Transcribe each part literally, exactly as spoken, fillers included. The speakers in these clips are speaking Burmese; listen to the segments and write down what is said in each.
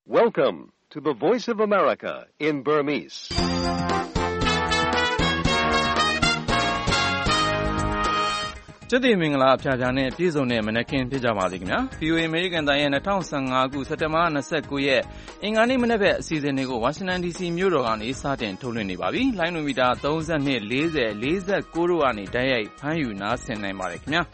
Welcome to the Voice of America in Burmese. ။ကျက်တင်မင်္ဂလာအဖျားဖျားနဲ့ပြည့်စုံတဲ့မနက်ခင်းဖြစ်ကြပါစေခင်ဗျာ။ ဗီအိုအေ အမေရိကန်တိုင်းရဲ့၂၀၁၅ခုစက်တင်ဘာ၂၉ရက်အင်္ဂါနေ့မနက်ဘက်အစီအစဉ်တွေကိုဝါရှင်တန်ဒီစီမြို့တော်ကနေစတင်ထုတ်လွှင့်နေပါပြီ။လိုင်းနိုမီတာသုံး၂၄၀ ၄၉တို့ကနေတိုက်ရိုက်ဖမ်းယူနားဆင်နိုင်ပါတယ်ခင်ဗျာ။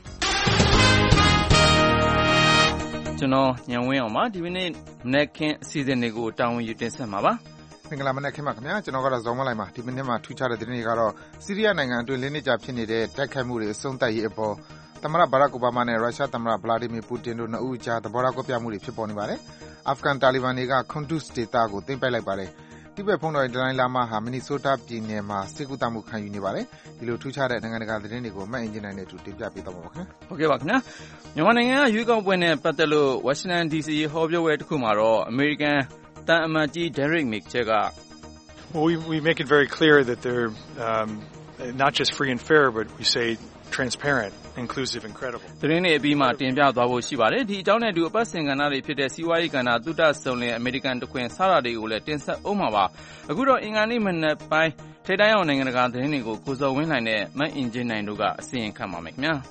ကျွန်တော်ညံဝင်းအောင်ပါဒီနေ့မနက်ခင်းအစီအစဉ်တွေကိုတာဝန်ယူတင်ဆက်မှာပါ။မင်္ဂလာမနက်ခင်းပါခင်ဗျာကျွန်တော်ကတော့ဇော်မလိုက်ပါဒီမိနစ်မှာထူးခြားတဲ့သတင်းတွေကတော့ဆီးရီးယားနိုင်ငံအတွင်းလင်းနေကြဖြစ်နေတဲ့တိုက်ခိုက်မှုတွေအဆုံးသတ်ရေးအပေါ်သမ္မတဘာရက်အိုဘားမားနဲ့ရုရှားသမ္မတဗလာဒီမီပူတင်တို့နှစ်ဦးကြားသဘောထားကွဲပြားမှုတွေဖြစ်ပေါ်နေပါတယ်အာဖဂန်တာလီဘန်တွေကခွန်ဒုစ်ဒေသကိုသိမ်းပိုက်လိုက်ပါတယ်တိဘက်ဖုန်းတော်ဒလိုင်းလာမာဟာမီနီဆိုးတားပြည်နယ်မှာစစ်ကူတမှုခံယူနေပါတယ်ဒီလိုထူးခြားတဲ့နိုင်ငံတကာသတင်းတွေကိုမှတ်အင်ဂျင်နိုင်နဲ့အတူတင်ပြပေးတော့ပါခင်ဗျာဟုတ်ကဲ့ပါခင်ဗျာမြန်မာနိုင်ငံကရွေးကောက်ပွဲနဲ့ပတ်သက်လို့ဝါရှင်တန်ဒီစီဟောပြောပွဲတစ်ခုမှာတော့အမေရိကန်တန်အမတ်ကြီး Derek Mitchell က Well, we, we make it very clear that they're um, not just free and fair, but we say transparent, inclusive, and credible. သတင်းတွေအပြီးမှာတင်ပြသွားဖို့ရှိပါတယ်။ဒီအကြောင်းနဲ့အတူအပတ်စဉ်ကဏ္ဍတွေဖြစ်တဲ့စီးပွားရေးကဏ္ဍသုတဆုံလင်အမေရိကန်တခွင်စတာတွေကိုလည်းတင်ဆက်အောင်မှာပါ။အခုတော့အင်္ဂါနေ့မနက်ပိုင်းထိပ်တန်းအောင်နိုင်ငံတကာသတင်းတွေကိုကိုစော်ဝင်းနိုင်နဲ့မတ်အင်ဂျင်နိုင်တို့ကအစီရင်ခံပါမယ်ခင်ဗျာ။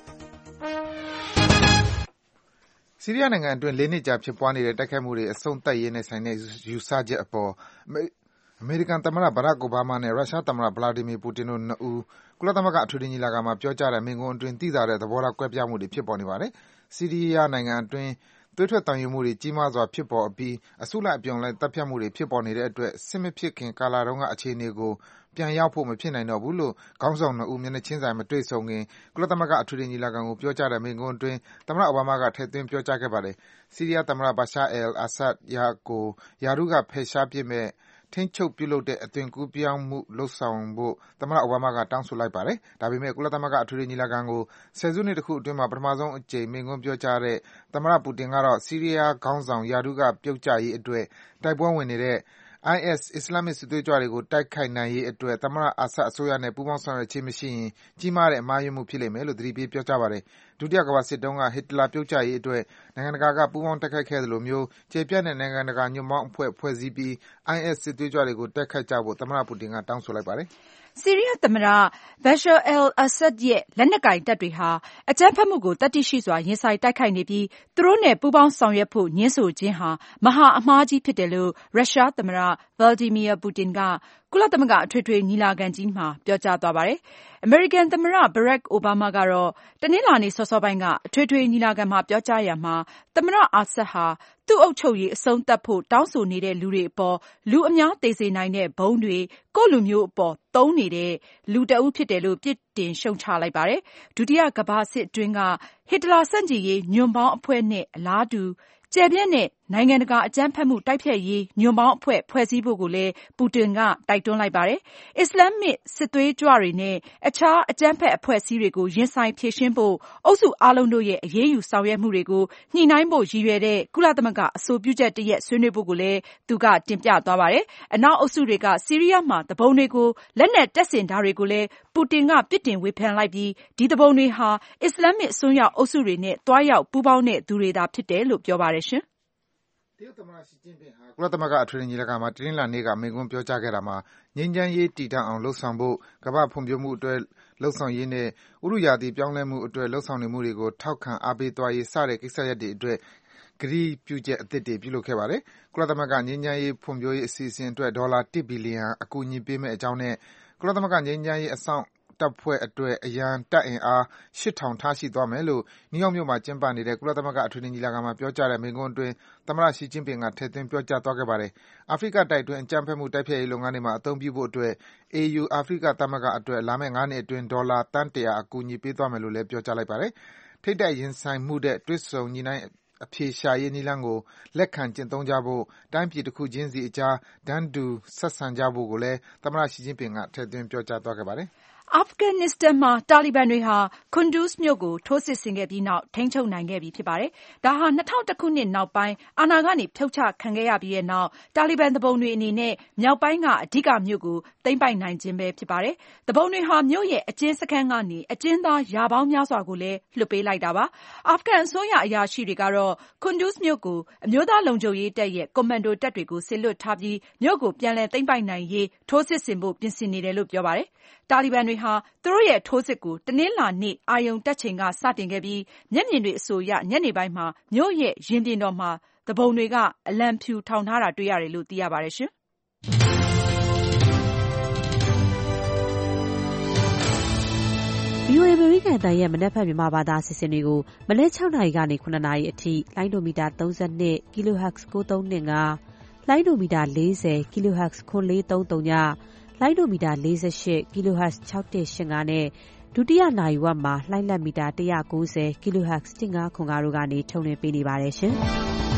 ဆီးရီးယားနိုင်ငံအတွင်းလေးနှစ်ကြာဖြစ်ပွားနေတဲ့တိုက်ခိုက်မှုတွေအဆုံးသတ်ရေးနဲ့ဆိုင်တဲ့ယူဆချက်အပေါ်အမေရိကန်သမ္မတဘာရက်အိုဘားမားနဲ့ရုရှားသမ္မတဗလာဒီမီပူတင်တို့နှစ်ဦးကုလသမဂ္ဂအထွေထွေညီလာခံမှာပြောကြားတဲ့မိန့်ခွန်းအတွင်းသိသာတဲ့သဘောထားကွဲပြားမှုတွေဖြစ်ပေါ်နေပါတယ်။ဆီးရီးယားနိုင်ငံအတွင်းသွေးထွက်သံယိုမှုတွေကြီးမားစွာဖြစ်ပေါ်အပြီးအစုလိုက်အပြုံလိုက်တပ်ဖြတ်မှုတွေဖြစ်ပေါ်နေတဲ့အတွက်စစ်မဖြစ်ခင်ကာလတုန်းကအခြေအနေကိုပြန်ရောက်ဖို့မဖြစ်နိုင်တော့ဘူးလို့ခေါင်းဆောင်နှစ်ဦးမျက်နှာချင်းဆိုင်မတွေ့ဆုံခင်ကုလသမဂ္ဂအထွေထွေညီလာခံကိုပြောကြားတဲ့မိန့်ခွန်းအတွင်းသမ္မတအိုဘားမားကထည့်သွင်းပြောကြားခဲ့ပါတယ်။ဆီးရီးယားသမ္မတဘာရှာအယ်လ်အာဆတ်ကိုရာထူးကဖယ်ရှားပစ်မယ့်ထိန်းချုပ်ပြုလုပ်တဲ့အသွင်ကူးပြောင်းမှုလုပ်ဆောင်ဖို့သမ္မတအိုဘားမားကတောင်းဆိုလိုက်ပါတယ်။ဒါပေမဲ့ကုလသမဂ္ဂအထွေထွေညီလာခံကိုဆယ်စုနှစ်တခုအတွင်းမှာပထမဆုံးအကြိမ်မိန့်ခွန်းပြောကြားတဲ့သမ္မတပူတင်ကတော့ဆီးရီးယားခေါင်းဆောင်ရာထူးကပြုတ်ကျရေးအတွက်တိုက်ပွဲဝင်နေတဲ့ အိုင်အက်စ် အစ္စလာမ်မစ်စစ်သွေးကြွတွေကိုတိုက်ခိုက်နိုင်ရေးအတွက်သမ္မတအာဆတ်အစိုးရနဲ့ပူးပေါင်းဆောင်ရွက်ခြင်းမရှိရင်ကြီးမားတဲ့မှားယွင်းမှုဖြစ်လိမ့်မယ်လို့သတိပေးပြောကြားပါတယ်။ဒုတိယကမ္ဘာစစ်တုန်းကဟစ်တလာပြုတ်ကျရေးအတွက်နိုင်ငံတကာကပူးပေါင်းတိုက်ခိုက်ခဲ့သလိုမျိုးကျေပြန့်တဲ့နိုင်ငံတကာညွန့်ပေါင်းအဖွဲ့ဖွဲ့စည်းပြီး အိုင်အက်စ် စစ်သွေးကြွတွေကိုတိုက်ခိုက်ကြဖို့သမ္မတပူတင်ကတောင်းဆိုလိုက်ပါတယ်။ဆီးရီးယားသမ္မတ Bashar al-Assad ရဲ့လက်နက်ကိုင်တပ်တွေဟာအကြမ်းဖက်မှုကိုသတ္တိရှိစွာရင်ဆိုင်တိုက်ခိုက်နေပြီးသူတို့နဲ့ပူးပေါင်းဆောင်ရွက်ဖို့ငြင်းဆိုခြင်းဟာမဟာအမှားကြီးဖြစ်တယ်လို့ရုရှားသမ္မတ Vladimir Putin ကကုလသမဂ္ဂအထွေထွေညီလာခံကြီးမှာပြောကြားသွားပါတယ်။အမေရိကန်သမ္မတ Barack Obama ကတော့တနင်္လာနေ့စောစောပိုင်းကအထွေထွေညီလာခံမှာပြောကြားရာမှာသမ္မတအာဆတ်ဟာသူ့အုပ်ချုပ်ရေးအဆုံးသတ်ဖို့တောင်းဆိုနေတဲ့လူတွေအပေါ်လူအများသေစေနိုင်တဲ့ဘုံတွေကိုယ့်လူမျိုးအပေါ်သုံးနေတဲ့လူတဦးဖြစ်တယ်လို့ပြစ်တင်ရှုံချလိုက်ပါတယ်။ဒုတိယကမ္ဘာစစ်အတွင်းကဟစ်တလာဆန့်ကျင်ရေးညွန့်ပေါင်းအဖွဲ့နဲ့အလားတူကျယ်ပြန့်တဲ့နိုင်ငံတကာအကြမ်းဖက်မှုတိုက်ဖျက်ရေးညွန့်ပေါင်းအဖွဲ့ဖွဲ့စည်းဖို့ကိုလည်းပူတင်ကတိုက်တွန်းလိုက်ပါတယ်။အစ္စလာမ်မစ်စစ်သွေးကြွတွေနဲ့အခြားအကြမ်းဖက်အဖွဲ့အစည်းတွေကိုရင်ဆိုင်ဖြေရှင်းဖို့အုပ်စုအားလုံးတို့ရဲ့အရေးယူဆောင်ရွက်မှုတွေကိုညှိနှိုင်းဖို့ရည်ရွယ်တဲ့ကုလသမဂ္ဂအဆိုပြုချက်တရက်ဆွေးနွေးဖို့ကိုလည်းသူကတင်ပြသွားပါတယ်။အနောက်အုပ်စုတွေကဆီးရီးယားမှာတပုံတွေကိုလက်နက်တပ်ဆင်တာတွေကိုလည်းပူတင်ကပြစ်တင်ဝေဖန်လိုက်ပြီးဒီတပုံတွေဟာအစ္စလာမ်မစ်အစွန်းရောက်အုပ်စုတွေနဲ့တွားရောက်ပူးပေါင်းတဲ့သူတွေသာဖြစ်တယ်လို့ပြောပါတယ်ရှင်။တရုတ်သမ္မတရှီကျင့်ဖျင်ဟာကုလသမဂ္ဂအထွေထွေညီလာခံမှာတနင်္လာနေ့ကမိန့်ခွန်းပြောကြားခဲ့တာမှာငြိမ်းချမ်းရေးတည်တံ့အောင်လုပ်ဆောင်ဖို့ကမ္ဘာ့ဖွံ့ဖြိုးမှုအတွက်လုပ်ဆောင်ရေးနဲ့ဥတုရာသီပြောင်းလဲမှုအတွက်လုပ်ဆောင်နေမှုတွေကိုထောက်ခံအားပေးသွားရေးစတဲ့ကိစ္စရပ်တွေအတွက်ကတိပြုချက်အသစ်တွေပြုလုပ်ခဲ့ပါတယ်။ကုလသမဂ္ဂငြိမ်းချမ်းရေးဖွံ့ဖြိုးရေးအစီအစဉ်အတွက်ဒေါ်လာတစ်ဘီလီယံအကူအညီပေးမယ့်အကြောင်းနဲ့ကုလသမဂ္ဂငြိမ်းချမ်းရေးအစောင့်တပ်ဖွဲ့အတွက်အရန်တပ်အင်အားရှစ်ထောင်ထားရှိသွားမယ်လို့နယူးယောက်မြို့မှာကျင်းပနေတဲ့ကုလသမဂ္ဂအထွေထွေညီလာခံမှာပြောကြားတဲ့မိန့်ခွန်းအတွင်းသမ္မတရှီကျင့်ဖျင်ကထည့်သွင်းပြောကြားသွားခဲ့ပါတယ်။အာဖရိကတိုက်အတွင်းအကြမ်းဖက်မှုတိုက်ဖျက်ရေးလုပ်ငန်းတွေမှာအသုံးပြုဖို့အတွက် အေယူ အာဖရိကသမဂ္ဂအတွက်လာမယ့်ငါးနှစ်အတွင်းဒေါ်လာသန်းတရာအကူအညီပေးသွားမယ်လို့လည်းပြောကြားလိုက်ပါတယ်။ထိပ်တိုက်ရင်ဆိုင်မှုတဲ့တွေ့ဆုံညှိနှိုင်းအဖြေရှာရေးနည်းလမ်းကိုလက်ခံကျင့်သုံးကြဖို့တိုင်းပြည်တစ်ခုချင်းစီအကြားတန်းတူဆက်ဆံကြဖို့ကိုလည်းသမ္မတရှီကျင့်ဖျင်ကထည့်သွင်းပြောကြားသွားခဲ့ပါတယ်။အာဖဂန်နစ္စတန်မှာတာလီဘန်တွေဟာကွန်ဒူးစ်မြို့ကိုထိုးစစ်ဆင်ခဲ့ပြီးနောက်ထိန်းချုပ်နိုင်ခဲ့ပြီဖြစ်ပါတယ်။ဒါဟာ၂၀၀၁ခုနှစ်နောက်ပိုင်းအာဏာကနေဖြုတ်ချခံခဲ့ရပြီးတဲ့နောက်တာလီဘန်သူပုန်တွေအနေနဲ့မြောက်ပိုင်းကအဓိကမြို့ကိုသိမ်းပိုက်နိုင်ခြင်းပဲဖြစ်ပါတယ်။သူပုန်တွေဟာမြို့ရဲ့အကျဉ်းစခန်းကနေအကျဉ်းသားရာပေါင်းများစွာကိုလည်းလွှတ်ပေးလိုက်တာပါ။အာဖဂန်အစိုးရအရာရှိတွေကတော့ကွန်ဒူးစ်မြို့ကိုအမျိုးသားလုံခြုံရေးတပ်ရဲ့ကွန်မန်ဒိုတပ်တွေကိုစေလွှတ်ထားပြီးမြို့ကိုပြန်လည်သိမ်းပိုက်နိုင်ရေးထိုးစစ်ဆင်ဖို့ပြင်ဆင်နေတယ်လို့ပြောပါတယ်။တာလီဘန်တွေဟာသူတို့ရဲ့ထိုးစစ်ကိုတနင်္လာနေ့အာရုံတက်ချိန်ကစတင်ခဲ့ပြီးမျက်မြင်တွေအဆိုအရညနေပိုင်းမှာမြို့ရဲ့ရင်ပြင်တော်မှာသူပုန်တွေကအလံဖြူထောင်ထားတာတွေ့ရတယ်လို့သိရပါတယ်ရှင်။ဗွီအိုအေ အမေရိကန်အသံရဲ့မနက်ဖြန်မြန်မာဘာသာအစီအစဉ်တွေကိုမနက်၆နာရီကနေ၇နာရီအထိလိုင်းဒိုမီတာသုံး၂ kilohertz ၉၃၂၅ လိုင်းဒိုမီတာ၄၀ kilohertz ခွန်၄၃၃ညလိုင်းဒိုမီတာ၄၈ kilohertz ၆၁၈၅နဲ့ဒုတိယနာရီဝက်မှာလှိုင်းလက်မီတာ၁၉၀ kilohertz ၁၅ခွန်၅တို့ကနေထုတ်လွှင့်ပေးနေပါတယ်ရှင်။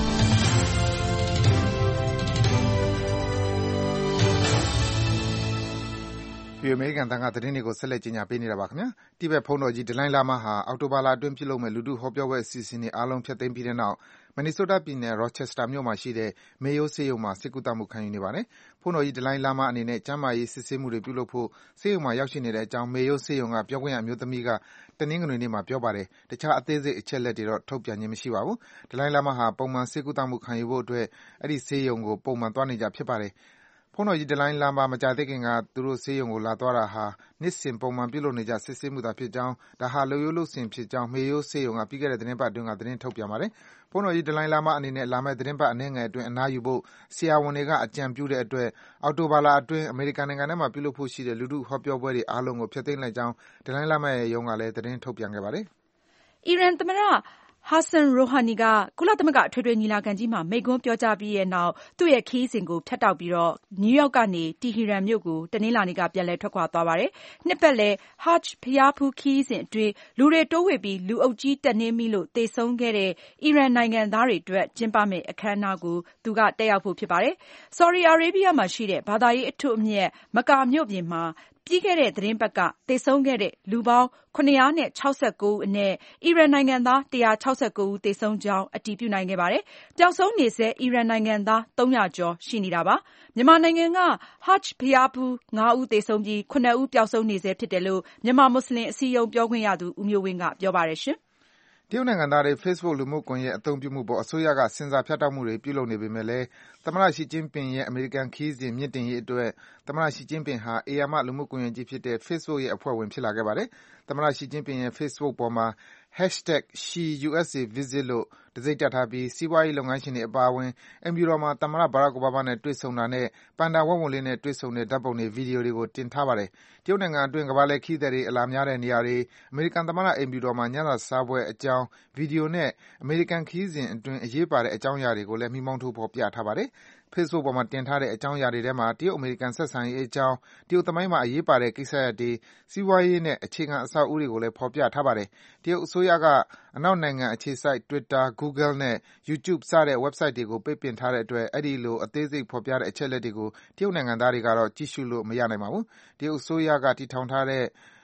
ဒီအမေရိကန်တန်ခါသတင်းတွေကိုဆက်လက်ကြီးညာပေးနေတာပါခင်ဗျာတိဘက်ဖုန်းတော်ကြီးဒလိုင်းလာမဟာအော်တိုဘာလာအတွင်းပြုလုပ်မဲ့လူထုဟောပြောပွဲအစီအစဉ်တွေအားလုံးဖျက်သိမ်းပြီးတဲ့နောက်မင်နီဆိုးတားပြည်နယ်ရော့ချက်စတာမြို့မှာရှိတဲ့မေယိုဆေးရုံမှာစစ်ကူတမှုခံယူနေပါတယ်ဖုန်းတော်ကြီးဒလိုင်းလာမအနေနဲ့ကျမ်းမာရေးစစ်ဆေးမှုတွေပြုလုပ်ဖို့ဆေးရုံမှာရောက်ရှိနေတဲ့အကြောင်းမေယိုဆေးရုံကပြောခွင့်ရအမျိုးသမီးကတနင်္ဂနွေနေ့မှာပြောပါတယ်တခြားအသေးစိတ်အချက်လက်တွေတော့ထုတ်ပြန်ခြင်းမရှိပါဘူးဒလိုင်းလာမဟာပုံမှန်စစ်ကူတမှုခံယူဖို့အတွက်အဲ့ဒီဆေးရုံကိုပုံမှန်သွားနေကြဖြစ်ပါတယ်ဖုန်းတော်ကြီးဒလိုင်းလာမမကြသေးခင်ကသူတို့ဆေးရုံကိုလာသွားတာဟာနှစ်စဉ်ပုံမှန်ပြုလုပ်နေကြစစ်ဆေးမှုသာဖြစ်ကြောင်းဒါဟာလူရိုးလို့စင်ဖြစ်ကြောင်းမေယိုဆေးရုံကပြီးခဲ့တဲ့သတင်းပတ်အတွင်းကသတင်းထုတ်ပြန်ပါတယ်ဖုန်းတော်ကြီးဒလိုင်းလာမအနေနဲ့လာမယ့်သတင်းပတ်အနည်းငယ်အတွင်းအနားယူဖို့ဆရာဝန်တွေကအကြံပြုတဲ့အတွက်အော်တိုဘာလာအတွင်းအမေရိကန်နိုင်ငံထဲမှာပြုလုပ်ဖို့ရှိတဲ့လူထုဟောပြောပွဲတွေအားလုံးကိုဖျက်သိမ်းလိုက်ကြောင်းဒလိုင်းလာမရဲ့ရုံးကလည်းသတင်းထုတ်ပြန်ခဲ့ပါတယ်အီရန်သမ္မတHassan Rouhani ကကုလသမဂ္ဂအထွေထွေညီလာခံကြီးမှာမိန့်ခွန်းပြောကြားပြီးတဲ့နောက်သူ့ရဲ့ခရီးစဉ်ကိုဖြတ်တောက်ပြီးတော့နယူးယောက်ကနေတီဟီရန်မြို့ကိုတနင်္လာနေ့ကပြန်လည်ထွက်ခွာသွားပါတယ်။နှစ်ပတ်လည် Hajj ဘုရားဖူးခရီးစဉ်အတွင်းလူတွေတိုးဝှေ့ပြီးလူအုပ်ကြီးတက်နင်းမိလို့သေဆုံးခဲ့တဲ့အီရန်နိုင်ငံသားတွေအတွက်ကျင်းပမယ့်အခမ်းအနားကိုသူကတက်ရောက်ဖို့ဖြစ်ပါတယ်။ဆော်ဒီအာရေးဗီးယားမှာရှိတဲ့ဘာသာရေးအထွတ်အမြတ်မကာမြို့ပြင်မှာပြီးခဲ့တဲ့သတင်းပတ်ကသေဆုံးခဲ့တဲ့လူပေါင်း၇၆၉ဦးအနက်အီရန်နိုင်ငံသား၁၆၉ဦးသေဆုံးကြောင်းအတည်ပြုနိုင်ခဲ့ပါတယ်။ပျောက်ဆုံးနေဆဲအီရန်နိုင်ငံသား၃၀၀ကျော်ရှိနေတာပါ။မြန်မာနိုင်ငံက Hajj ဘုရားဖူး၅ဦးသေဆုံးပြီး၇ဦးပျောက်ဆုံးနေဆဲဖြစ်တယ်လို့မြန်မာမွတ်စလင်အစည်းအရုံးပြောခွင့်ရသူဦးမျိုးဝင်းကပြောပါတယ်ရှင်တရုတ်နိုင်ငံသားတွေ Facebook လူမှုကွန်ရက်အသုံးပြုမှုပေါ်အစိုးရကစဉ်းစားဖြတ်တောက်မှုတွေပြုလုပ်နေပေမဲ့လည်းသမ္မတရှီကျင်းပင်ရဲ့အမေရိကန်ခရီးစဉ်မြင့်တင်ရေးအတွက်သမ္မတရှီကျင်းပင်ဟာဧရာမလူမှုကွန်ရက်ကြီးဖြစ်တဲ့ Facebook ရဲ့အဖွဲ့ဝင်ဖြစ်လာခဲ့ပါတယ်။သမ္မတရှီကျင်းပင်ရဲ့ Facebook ပေါ်မှာ hashtagရှီ ယူအက်စ်အေ visit လို့တံဆိပ်တပ်ထားပြီးစီးပွားရေးလုပ်ငန်းရှင်တွေအပါအဝင်အိမ်ဖြူတော်မှာသမ္မတ Barack Obama နဲ့တွေ့ဆုံတာနဲ့ပန်ဒါဝက်ဝံလေးနဲ့တွေ့ဆုံတဲ့ဓာတ်ပုံတွေဗီဒီယိုတွေကိုတင်ထားပါတယ်။တရုတ်နိုင်ငံအတွင်းကမ္ဘာလှည့်ခရီးသည်တွေအလာများတဲ့နေရာတွေအမေရိကန်သမ္မတအိမ်ဖြူတော်မှာညစာစားပွဲအကြောင်းဗီဒီယိုနဲ့အမေရိကန်ခရီးစဉ်အတွင်းအရေးပါတဲ့အကြောင်းအရာတွေကိုလည်းမိမောင်းထိုးဖော်ပြထားပါတယ်။ Facebook ပေါ်မှာတင်ထားတဲ့အကြောင်းအရာတွေထဲမှာတရုတ်-အမေရိကန်ဆက်ဆံရေးအကြောင်းတရုတ်သမိုင်းမှာအရေးပါတဲ့ကိစ္စရပ်တွေစီးပွားရေးနဲ့အခြေခံအဆောက်အဦတွေကိုလည်းဖော်ပြထားပါတယ်။တရုတ်အစိုးရကအနောက်နိုင်ငံအခြေစိုက် Twitter, Google နဲ့ YouTube စတဲ့ Website တွေကိုပိတ်ပင်ထားတဲ့အတွက်အဲဒီလိုအသေးစိတ်ဖော်ပြတဲ့အချက်အလက်တွေကိုတရုတ်နိုင်ငံသားတွေကတော့ကြည့်ရှုလို့မရနိုင်ပါဘူး။တရုတ်အစိုးရကတည်ထောင်ထားတဲ့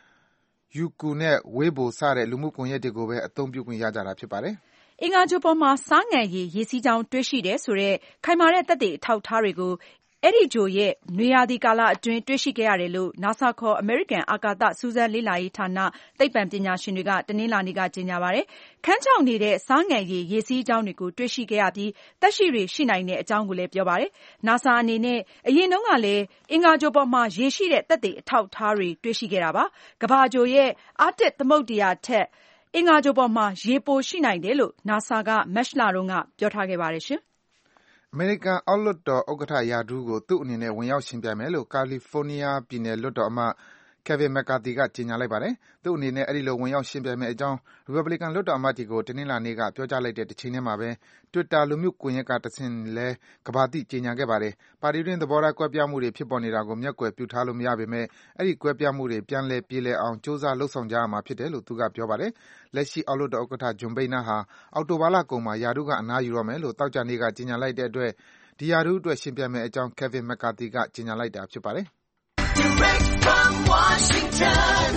Youku နဲ့ Weibo စတဲ့လူမှုကွန်ရက်တွေကိုပဲအသုံးပြုခွင့်ရကြတာဖြစ်ပါတယ်။အင်္ဂါဂြိုလ်ပေါ်မှာဆားငံရည်ရေစီးကြောင်းတွေ့ရှိတယ်ဆိုတဲ့ခိုင်မာတဲ့သက်သေအထောက်အထားတွေကိုအဲဒီဂြိုလ်ရဲ့နွေရာသီကာလအတွင်းတွေ့ရှိခဲ့ရတယ်လို့ NASA ခေါ်အမေရိကန်အာကာသစူးစမ်းလေ့လာရေးဌာနသိပ္ပံပညာရှင်တွေကတနင်္လာနေ့ကကြေညာပါတယ်။ခန်းခြောက်နေတဲ့ဆားငံရည်ရေစီးကြောင်းတွေကိုတွေ့ရှိခဲ့ရပြီးသက်ရှိတွေရှိနိုင်တဲ့အကြောင်းကိုလည်းပြောပါတယ်။ NASA အနေနဲ့အရင်တုန်းကလည်းအင်္ဂါဂြိုလ်ပေါ်မှာရေရှိတဲ့သက်သေအထောက်အထားတွေတွေ့ရှိခဲ့တာပါ။ကမ္ဘာဂြိုလ်ရဲ့အာတစ်သမုဒ္ဒရာထက်အင်္ဂါဂြိုလ်ပေါ်မှာရေပိုရှိနိုင်တယ်လို့ NASA ကမတ်လတုန်းကပြောထားခဲ့ပါတယ်ရှင်။အမေရိကန်အောက်လွှတ်တော်ဥက္ကဋ္ဌရာထူးကိုသူ့အနေနဲ့ဝင်ရောက်ယှဉ်ပြိုင်မယ်လို့ကာလီဖိုးနီးယားပြည်နယ်လွှတ်တော်အမတ် Kevin McCarthy ကကြေညာလိုက်ပါတယ်။သူ့အနေနဲ့အဲဒီလိုဝင်ရောက်ယှဉ်ပြိုင်မယ့်အကြောင်းရီပတ်ဘလီကန်လွှတ်တော်အမတ်တွေကိုတနင်္လာနေ့ကပြောကြားလိုက်တဲ့တချိန်တည်းမှာပဲ Twitter လူမှုကွန်ရက်ကတဆင့်လည်းကမ္ဘာသိကြေညာခဲ့ပါတယ်။ပါတီတွင်းသဘောထားကွဲပြားမှုတွေဖြစ်ပေါ်နေတာကိုမျက်ကွယ်ပြုထားလို့မရပေမဲ့အဲဒီကွဲပြားမှုတွေပြန်လည်ပြေလည်အောင်ကြိုးစားလုပ်ဆောင်ကြရမှာဖြစ်တယ်လို့သူကပြောပါတယ်။လက်ရှိအောက်လွှတ်တော်ဥက္ကဋ္ဌ John Boehner ဟာအောက်တိုဘာလကုန်မှာရာထူးကအနားယူတော့မယ်လို့သောကြာနေ့ကကြေညာလိုက်တဲ့အတွက်ဒီရာထူးအတွက်ယှဉ်ပြိုင်မယ့်အကြောင်း Kevin McCarthy ကကြေညာလိုက်တာဖြစ်ပါတယ်။ Direct from Washington,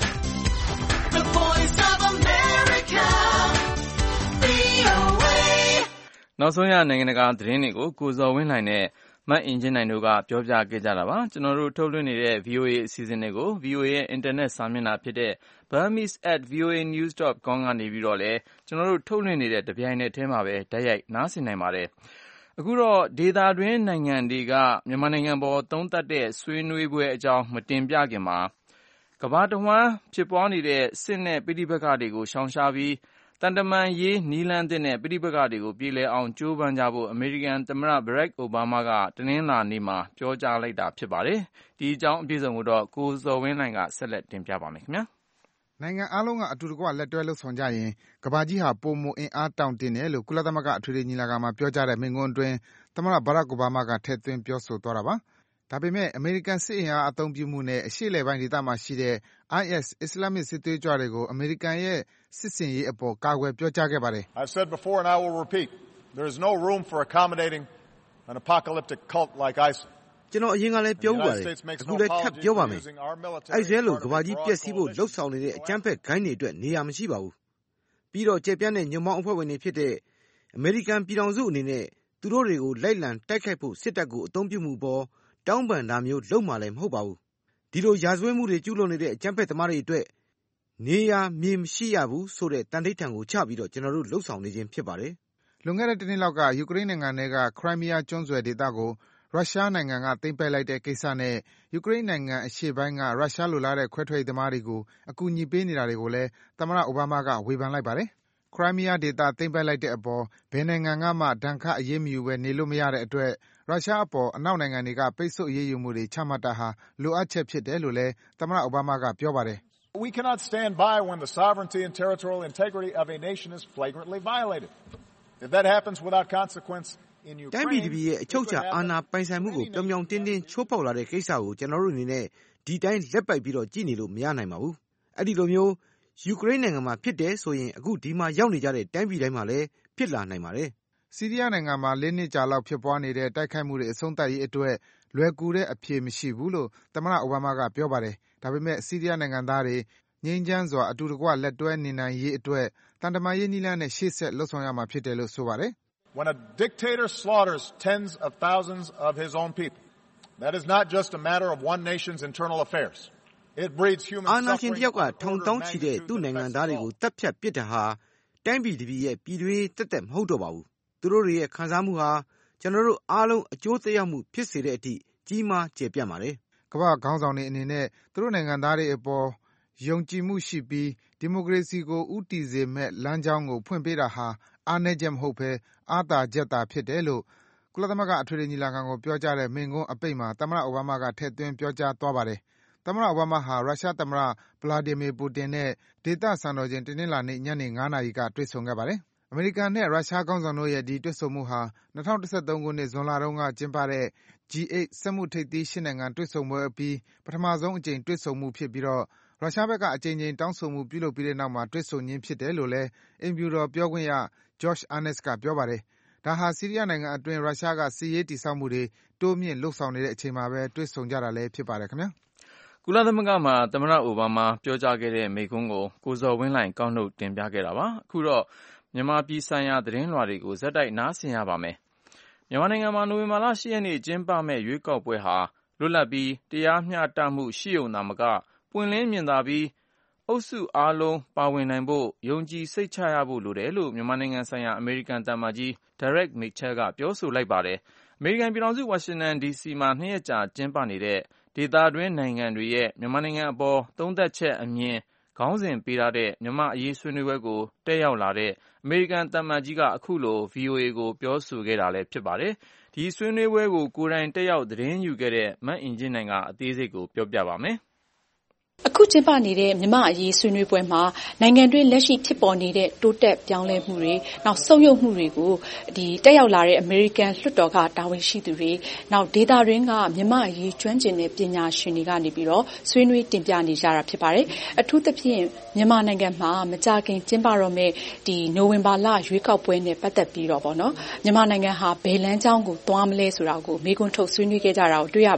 the voice of America, ဗွီအိုအေနောက်ဆုံးရနိုင်ငံတကာသတင်းတွေကိုကိုဇော်ဝင်းလှိုင်နဲ့မအင်ဂျင်နိုင်တို့ကပြောပြခဲ့ကြတာပါကျွန်တော်တို့ထုတ်လွှင့်နေတဲ့ ဗွီအိုအေ အစီအစဉ်တွေကို ဗွီအိုအေ ရဲ့အင်တာနက်စာမျက်နှာဖြစ်တဲ့ burmese at voa news dot com ကနေပြီးတော့လည်းကျွန်တော်တို့ထုတ်လွှင့်နေတဲ့တပြိုင်နက်တည်းမှာပဲတိုက်ရိုက်နားဆင်နိုင်ပါတယ်အခုတော့ဒေသတွင်းနိုင်ငံတွေကမြန်မာနိုင်ငံပေါ်သုံးသပ်တဲ့ဆွေးနွေးပွဲအကြောင်းမတင်ပြခင်မှာကမ္ဘာတဝန်းဖြစ်ပွားနေတဲ့စစ်နဲ့ပြည်ပက္ခတွေကိုရှောင်ရှားပြီးတန်တမန်ရေးနီလန်းတဲ့နဲ့ပြည်ပက္ခတွေကိုပြည်လဲအောင်ကြိုးပမ်းကြဖို့အမေရိကန်သမ္မတဘရက်အိုဘားမားကတနင်္လာနေ့မှာပြောကြားလိုက်တာဖြစ်ပါတယ်ဒီအကြောင်းအပြည့်စုံကိုတော့ကိုဇော်ဝင်းနိုင်ကဆက်လက်တင်ပြပါမယ်ခင်ဗျာနိုင်ငံအားလုံးကအတူတကွလက်တွဲလှုပ်ဆောင်ကြရင်ကမ္ဘာကြီးဟာပိုမိုအင်အားတောင့်တင်းတယ်လို့ကုလသမဂ္ဂအထွေထွေညီလာခံမှာပြောကြားတဲ့မိန့်ခွန်းအတွင်းသမ္မတဘရက်အိုဘားမားကထည့်သွင်းပြောဆိုသွားတာပါဒါပေမဲ့အမေရိကန်စစ်အင်အားအသုံးပြုမှုနဲ့အရှေ့အလယ်ပိုင်းဒေသမှာရှိတဲ့ I S အစ္စလာမစ်စစ်သွေးကြွတွေကိုအမေရိကန်ရဲ့စစ်ဆင်ရေးအပေါ်ကာကွယ်ပြောကြားခဲ့ပါတယ် I've said before and I will repeat there is no room for accommodating an apocalyptic cult like ISIL ကျွန်တော်အရင်ကလည်းပြောပါတယ်အခုလည်းထပ်ပြောပါမယ်အဲ့ဒီလိုကဘာကြီးပြက်စီးဖို့လှုပ်ဆောင်နေတဲ့အကြမ်းဖက်ဂိုင်းတွေအတွက်နေရာမရှိပါဘူးပြီးတော့ကျေပြန့်တဲ့ညွန့်ပေါင်းအဖွဲ့ဝင်တွေဖြစ်တဲ့အမေရိကန်ပြည်ထောင်စုအနေနဲ့သူတို့တွေကိုလိုက်လံတိုက်ခိုက်ဖို့စစ်တပ်ကိုအသုံးပြုမှုပေါ်တောင်းပန်တာမျိုးလုပ်မှလည်းမဟုတ်ပါဘူးဒီလိုရာဇဝတ်မှုတွေကျူးလွန်နေတဲ့အကြမ်းဖက်သမားတွေအတွက်နေရာမြေမရှိရဘူးဆိုတဲ့တန်ထိတ်ထန်ကိုချပြီးတော့ကျွန်တော်တို့လှုပ်ဆောင်နေခြင်းဖြစ်ပါတယ်လွန်ခဲ့တဲ့တစ်နှစ်လောက်ကယူကရိန်းနိုင်ငံထဲကခရိုင်းမီးယားကျွန်းဆွယ်ဒေသကိုရုရှားနိုင်ငံကသိမ်းပိုက်လိုက်တဲ့ကိစ္စနဲ့ယူကရိန်းနိုင်ငံအရှေ့ပိုင်းကရုရှားလိုလားတဲ့ခွဲထွက်ရေးသမားတွေကိုအကူအညီပေးနေတာတွေကိုလည်းသမ္မတအိုဘားမားကဝေဖန်လိုက်ပါတယ်ခရိုင်းမီးယားဒေသသိမ်းပိုက်လိုက်တဲ့အပေါ်ဘယ်နိုင်ငံကမှဒဏ်ခတ်အရေးမယူဘဲနေလို့မရတဲ့အတွက်ရုရှားအပေါ်အနောက်နိုင်ငံတွေကပိတ်ဆို့အရေးယူမှုတွေချမှတ်တာဟာလိုအပ်ချက်ဖြစ်တယ်လို့လည်းသမ္မတအိုဘားမားကပြောပါတယ် We cannot stand by when the sovereignty and territorial integrity of a nation is flagrantly violated. If that happens without consequence in Ukraine တိုင်းပြည်တစ်ပြည်ရဲ့အချုပ်အခြာအာဏာပိုင်ဆိုင်မှုကိုပြောင်ပြောင်တင်းတင်းချိုးဖောက်လာတဲ့ကိစ္စကိုကျွန်တော်တို့အနေနဲ့ဒီတိုင်းလက်ပိုက်ပြီးတော့ကြည့်နေလို့မရနိုင်ပါဘူးအဲ့ဒီလိုမျိုးယူကရိန်းနိုင်ငံမှာဖြစ်တယ်ဆိုရင်အခုဒီမှာရောက်နေကြတဲ့တိုင်းပြည်တိုင်းမှာလည်းဖြစ်လာနိုင်ပါတယ်ဆီးရီးယားနိုင်ငံမှာလေးနှစ်ကြာလောက်ဖြစ်ပွားနေတဲ့တိုက်ခိုက်မှုတွေအဆုံးသတ်ရေးအတွက်လွယ်ကူတဲ့အဖြေမရှိဘူးလို့သမ္မတအိုဘားမားကပြောပါတယ်ဒါပေမဲ့ဆီးရီးယားနိုင်ငံသားတွေငြိမ်းချမ်းစွာအတူတကွလက်တွဲနေနိုင်ရေးအတွက်တန်တမာရေးနည်းလမ်းနဲ့ရှေ့ဆက်လှုပ်ဆောင်ရမှာဖြစ်တယ်လို့ဆိုပါတယ် When a dictator slaughters tens of thousands of his own people that is not just a matter of one nation's internal affairs it breeds human suffering အာဏာရှင်တယောက်ကထောင်တောင်းချီတဲ့သူ့နိုင်ငံသားတွေကိုတပ်ဖြတ်ပစ်တာဟာတိုင်းပြည်တစ်ပြည်ရဲ့ပြည်တွင်းတက်တက်မဟုတ်တော့ပါဘူးသူတို့တွေရဲ့ခံစားမှုဟာကျွန်တော်တို့အားလုံးအကျိုးသက်ရောက်မှုဖြစ်စေတဲ့အထိကြီးမားကျယ်ပြန့်ပါတယ်ကမ္ဘာခေါင်းဆောင်တွေအနေနဲ့သူတို့နိုင်ငံသားတွေအပေါ်ယုံကြည်မှုရှိပြီးဒီမိုကရေစီကိုဦးတည်စေမဲ့လမ်းကြောင်းကိုဖွင့်ပေးတာဟာအားနည်းချက်မဟုတ်ဘဲအားသာချက်သာဖြစ်တယ်လို့ကုလသမဂ္ဂအထွေထွေညီလာခံကိုပြောကြားတဲ့မိန့်ခွန်းအပိတ်မှာသမ္မတအိုဘားမားကထည့်သွင်းပြောကြားသွားပါတယ်သမ္မတအိုဘားမားဟာရုရှားသမ္မတဗလာဒီမီပူတင်နဲ့ဒေသစံတော်ချိန်တနင်္လာနေ့ညနေငါးနာရီကတွေ့ဆုံခဲ့ပါတယ်အမေရိကန်နဲ့ရုရှားခေါင်းဆောင်တို့ရဲ့ဒီတွေ့ဆုံမှုဟာ၂၀၁၃ခုနှစ်ဇွန်လတုန်းကကျင်းပတဲ့ G eight စက်မှုထိပ်သီး၈နိုင်ငံတွေ့ဆုံပွဲအပြီးပထမဆုံးအကြိမ်တွေ့ဆုံမှုဖြစ်ပြီးတော့ရုရှားဘက်ကအကြိမ်ကြိမ်တောင်းဆိုမှုပြုလုပ်ပြီးတဲ့နောက်မှာတွေ့ဆုံခြင်းဖြစ်တယ်လို့လည်းအိမ်ဖြူတော်ပြောခွင့်ရ Josh Earnest ကပြောပါတယ်ဒါဟာဆီးရီးယားနိုင်ငံအတွင်းရုရှားကစစ်ရေးတည်ဆောက်မှုတွေတိုးမြင့်လှုပ်ဆောင်နေတဲ့အချိန်မှာပဲတွေ့ဆုံကြတာလည်းဖြစ်ပါတယ်ခင်ဗျာကုလသမဂ္ဂမှာသမ္မတအိုဘားမားပြောကြားခဲ့တဲ့မိန့်ခွန်းကိုကိုဇော်ဝင်းလှိုင်ကောက်နှုတ်တင်ပြခဲ့တာပါအခုတော့မြန်မာပြည်ဆိုင်ရာသတင်းလွှာတွေကိုဇက်တိုက်နားဆင်ရပါမယ်မြန်မာနိုင်ငံမှာနိုဝင်ဘာလ၈ရက်နေ့ကျင်းပမယ့်ရွေးကောက်ပွဲဟာလွတ်လပ်ပြီးတရားမျှတမှုရှိုံသာမကပွင့်လင်းမြင်သာပြီးအုပ်စုအားလုံးပါဝင်နိုင်ဖို့ယုံကြည်စိတ်ချရဖို့လိုတယ်လို့မြန်မာနိုင်ငံဆိုင်ရာအမေရိကန်သံအမတ်ကြီး Derek Mitchell ကပြောဆိုလိုက်ပါတယ်အမေရိကန်ပြည်ထောင်စုဝါရှင်တန်ဒီစီမှာနှစ်ရက်ကြာကျင်းပနေတဲ့ဒေသတွင်းနိုင်ငံတွေရဲ့မြန်မာနိုင်ငံအပေါ်သုံးသပ်ချက်အမြင်ခေါင်းစဉ်ပေးထားတဲ့မြန်မာအရေးဆွေးနွေးပွဲကိုတက်ရောက်လာတဲ့အမေရိကန်သံအမတ်ကြီးကအခုလို ဗွီအိုအေ ကိုပြောဆိုခဲ့တာလည်းဖြစ်ပါတယ်ဒီဆွေးနွေးပွဲကိုကိုယ်တိုင်တက်ရောက်သတင်းယူခဲ့တဲ့မအင်ဂျင်နိုင်ကအသေးစိတ်ကိုပြောပြပါမယ်အခုကျင်းပနေတဲ့မြန်မာအရေးဆွေးနွေးပွဲမှာနိုင်ငံတွင်းလက်ရှိဖြစ်ပေါ်နေတဲ့တိုးတက်ပြောင်းလဲမှုတွေနောက်ဆုတ်ယုတ်မှုတွေကိုဒီတက်ရောက်လာတဲ့အမေရိကန်လွှတ်တော်ကတာဝန်ရှိသူတွေနောက်ဒေသတွင်းကမြန်မာအရေးကျွမ်းကျင်တဲ့ပညာရှင်တွေကနေပြီးတော့ဆွေးနွေးတင်ပြနေကြတာဖြစ်ပါတယ်အထူးသဖြင့်မြန်မာနိုင်ငံမှာမကြာခင်ကျင်းပတော့မယ့်ဒီနိုဝင်ဘာလရွေးကောက်ပွဲနဲ့ပတ်သက်ပြီးတော့ပေါ့နော်မြန်မာနိုင်ငံဟာဘယ်လမ်းကြောင်းကိုသွားမလဲဆိုတာကိုမေးခွန်းထုတ်ဆွေးနွေးခဲ့ကြတာကိုတွေ့ရပါတယ်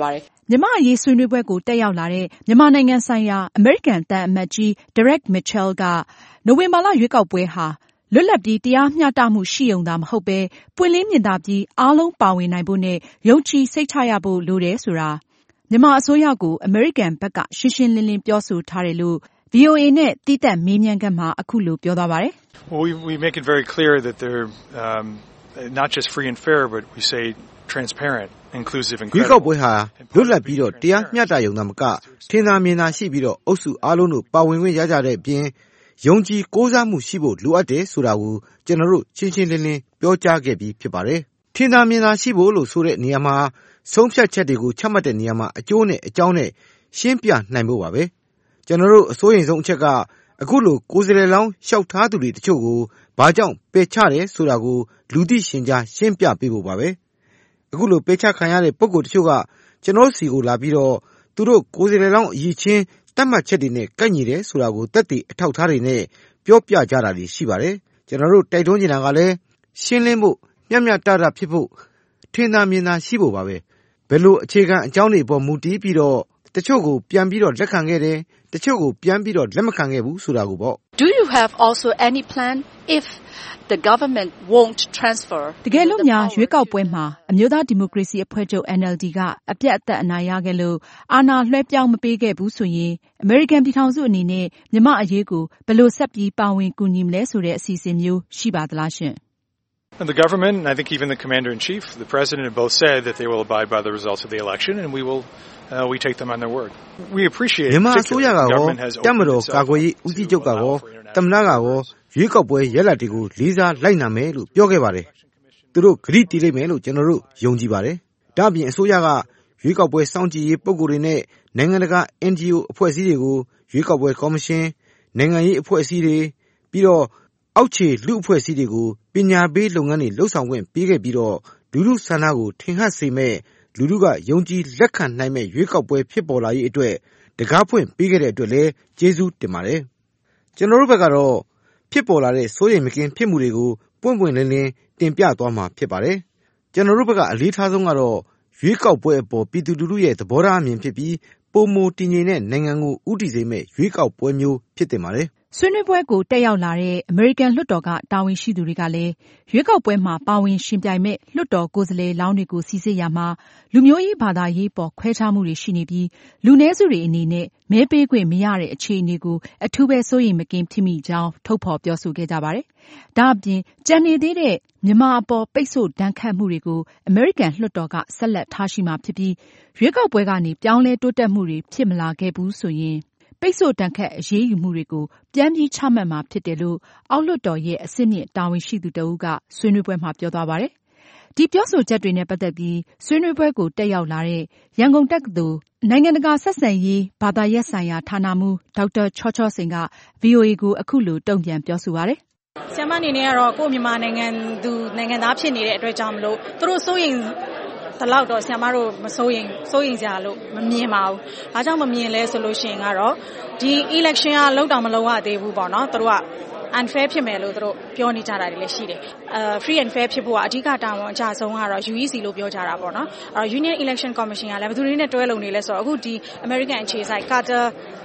မြန်မာ့အရေးဆွေးနွေးပွဲကိုတက်ရောက်လာတဲ့မြန်မာနိုင်ငံဆိုင်ရာအမေရိကန်သံအမတ်ကြီး Derek Mitchell ကနိုဝင်ဘာလရွေးကောက်ပွဲဟာလွတ်လပ်ပြီးတရားမျှတမှုရှိရုံသာမဟုတ်ပဲပွင့်လင်းမြင်သာပြီးအားလုံးပါဝင်နိုင်ဖို့နဲ့ယုံကြည်စိတ်ချရဖို့လိုတယ်ဆိုတာမြန်မာအစိုးရကိုအမေရိကန်ဘက်ကရှင်းရှင်းလင်းလင်းပြောဆိုထားတယ်လို့ ဗွီအိုအေ နဲ့သီးသန့်မေးမြန်းခန်းမှာအခုလိုပြောသွားပါတယ်။ Well, we, we make it very clear that they're um, not just free and fair, but we say transparent, inclusive and credible. ရွေးကောက်ပွဲဟာလွတ်လပ်ပြီးတော့တရားမျှတရုံသာမကထင်သာမြင်သာရှိပြီးတော့အုပ်စုအားလုံးတို့ပါဝင်ခွင့်ရကြတဲ့အပြင်ယုံကြည်ကိုးစားမှုရှိဖို့လိုအပ်တယ်ဆိုတာကိုကျွန်တော်တို့ရှင်းရှင်းလင်းလင်းပြောကြားခဲ့ပြီးဖြစ်ပါတယ်။ထင်သာမြင်သာရှိဖို့လို့ဆိုတဲ့နေရာမှာဆုံးဖြတ်ချက်တွေကိုချမှတ်တဲ့နေရာမှာအကျိုးနဲ့အကြောင်းနဲ့ရှင်းပြနိုင်ဖို့ပါပဲ။ကျွန်တော်တို့အစိုးရိမ်ဆုံးအချက်ကအခုလိုကိုယ်စားလှယ်လောင်းလျှောက်ထားသူတွေတချို့ကိုဘာကြောင့်ပယ်ချတယ်ဆိုတာကိုလူသိရှင်ကြားရှင်းပြပေးဖို့ပါပဲ။အခုလိုပယ်ချခံရတဲ့ပုဂ္ဂိုလ်တချို့ကကျွန်တော်စီကိုလာပြီးတော့သူတို့ကိုယ်စားလှယ်လောင်းအရေးချင်းတတ်မှတ်ချက်တွေနဲ့ကိုက်ညီတယ်ဆိုတာကိုသက်သေအထောက်ထားတွေနဲ့ပြောပြကြတာတွေရှိပါတယ်။ကျွန်တော်တို့တိုက်တွန်းနေတာကလည်းရှင်းလင်းဖို့မျှမျှတတဖြစ်ဖို့ထင်သာမြင်သာရှိဖို့ပါပဲ။ဘယ်လိုအခြေခံအကြောင်းတွေပေါ်မူတည်ပြီးတော့တချို့ကိုပြန်ပြီးတော့လက်ခံခဲ့တယ်တချို့ကိုပြန်ပြီးတော့လက်မခံခဲ့ဘူးဆိုတာကိုပေါ့ Do you have also any plan if the government won't transfer တကယ်လို့များရွေးကောက်ပွဲမှာအမျိုးသားဒီမိုကရေစီအဖွဲ့ချုပ် N L D ကအပြတ်အသတ်အနိုင်ရခဲ့လို့အာဏာလွှဲပြောင်းမပေးခဲ့ဘူးဆိုရင်အမေရိကန်ပြည်ထောင်စုအနေနဲ့မြန်မာအရေးကိုဘယ်လိုဆက်ပြီးပါဝင်ကူညီမလဲဆိုတဲ့အစီအစဉ်မျိုးရှိပါသလားရှင် And the government, and I think even the commander-in-chief, the president, have both said that they will abide by the results of the election, and we will, uh, we take them on their word. We appreciate it. The government has opened itself up to allow for international. သမ္မတကရောရွေးကောက်ပွဲရလဒ်တွေကိုလေးစားလိုက်နာမယ်လို့ပြောခဲ့ပါတယ်။သူတို့ဂရုတည်လိမ့်မယ်လို့ကျွန်တော်တို့ယုံကြည်ပါတယ်။ဒါ့အပြင်အစိုးရကရွေးကောက်ပွဲစောင့်ကြည့်ရေးပုဂ္ဂိုလ်တွေနဲ့နိုင်ငံတကာ N G O အဖွဲ့အစည်းတွေကိုရွေးကောက်ပွဲကော်မရှင်နိုင်ငံရေးအဖွဲ့အစည်းတွေပြီးတော့အောက်ခြေလူအဖွဲ့အစည်းတွေကိုပညာပေးလုပ်ငန်းတွေလှုပ်ဆောင်ခွင့်ပေးခဲ့ပြီးတော့လူလူဆန္ဒကိုထင်ဟပ်စေမဲ့လူလူကယုံကြည်လက်ခံနိုင်မဲ့ရွေးကောက်ပွဲဖြစ်ပေါ်လာရေးအတွက်တကားဖွင့်ပေးခဲ့တဲ့အတွက်လည်းကျေးဇူးတင်ပါတယ်။ကျွန်တော်တို့ဘက်ကတော့ဖြစ်ပေါ်လာတဲ့စိုးရိမ်မကင်းဖြစ်မှုတွေကိုပွင့်ပွင့်လင်းလင်းတင်ပြသွားမှာဖြစ်ပါတယ်။ကျွန်တော်တို့ဘက်ကအလေးထားဆုံးကတော့ရွေးကောက်ပွဲအပေါ်ပြည်သူလူထုရဲ့သဘောထားအမြင်ဖြစ်ပြီးပုံမတည်ငြိမ်တဲ့နိုင်ငံကိုဥတည်စေမဲ့ရွေးကောက်ပွဲမျိုးဖြစ်တင်ပါတယ်။ဆွေးနွေးပွဲကိုတက်ရောက်လာတဲ့အမေရိကန်လွှတ်တော်ကတာဝန်ရှိသူတွေကလည်းရွေးကောက်ပွဲမှာပါဝင်ရှင်ပြိုင်မဲ့လွှတ်တော်ကိုယ်စားလှယ်လောင်းတွေကိုစီစစ်ရမှာလူမျိုးရေးဘာသာရေးပေါ်ခွဲခြားမှုတွေရှိနေပြီးလူနည်းစုတွေအနေနဲ့မဲပေးခွင့်မရတဲ့အခြေအနေကိုအထူးပဲစိုးရိမ်မကင်းဖြစ်မိကြောင်းထုတ်ဖော်ပြောဆိုခဲ့ကြပါတယ်။ဒါအပြင်ကြံနေသေးတဲ့မြန်မာအပေါ်ပိတ်ဆို့ဒဏ်ခတ်မှုတွေကိုအမေရိကန်လွှတ်တော်ကဆက်လက်ထားရှိမှာဖြစ်ပြီးရွေးကောက်ပွဲကနေပြောင်းလဲတိုးတက်မှုတွေဖြစ်မလာခဲ့ဘူးဆိုရင်ပိတ်ဆို့တန်ခတ်အရေးယူမှုတွေကိုပြန်ပြီးချမှတ်မှာဖြစ်တယ်လို့အောက်လွှတ်တော်ရဲ့အဆင့်မြင့်တာဝန်ရှိသူတဦးကဆွေးနွေးပွဲမှာပြောသွားပါတယ်။ဒီပြောဆိုချက်တွေနဲ့ပတ်သက်ပြီးဆွေးနွေးပွဲကိုတက်ရောက်လာတဲ့ရန်ကုန်တက္ကသိုလ်နိုင်ငံတကာဆက်ဆံရေးဘာသာရပ်ဆိုင်ရာဌာနမှူးဒေါက်တာချောချောစိန်က ဗွီအိုအေ ကိုအခုလိုတုံ့ပြန်ပြောဆိုပါတယ်။ဆရာမအနေနဲ့ကတော့ကိုယ့်မြန်မာနိုင်ငံသူနိုင်ငံသားဖြစ်နေတဲ့အတွက်ကြောင့်မလို့သူတို့စိုးရိမ်တလောက်တော့ဆရာမတို့မစိုးရင်စိုးရင်စရာလို့မမြင်ပါဘူး။အားကြောင့်မမြင်လဲဆိုလို့ရှိရင်ကတော့ဒီ election ကလောက်တော့မလောက်ရသေးဘူးပေါ့နော်။သူတို့က unfair ဖြစ်မယ်လို့သူတို့ပြောနေကြတာတွေလည်းရှိတယ်။ အဲ free and fair ဖြစ်ဖို့ကအဓိကတာဝန်အကျဆုံးကတော့ U E C လို့ပြောကြတာပေါ့နော်။အဲ Union Election Commission ကလည်းဘယ်သူတွေနဲ့တွဲလုံနေလဲဆိုတော့အခုဒီ American အခြေစိုက် Carter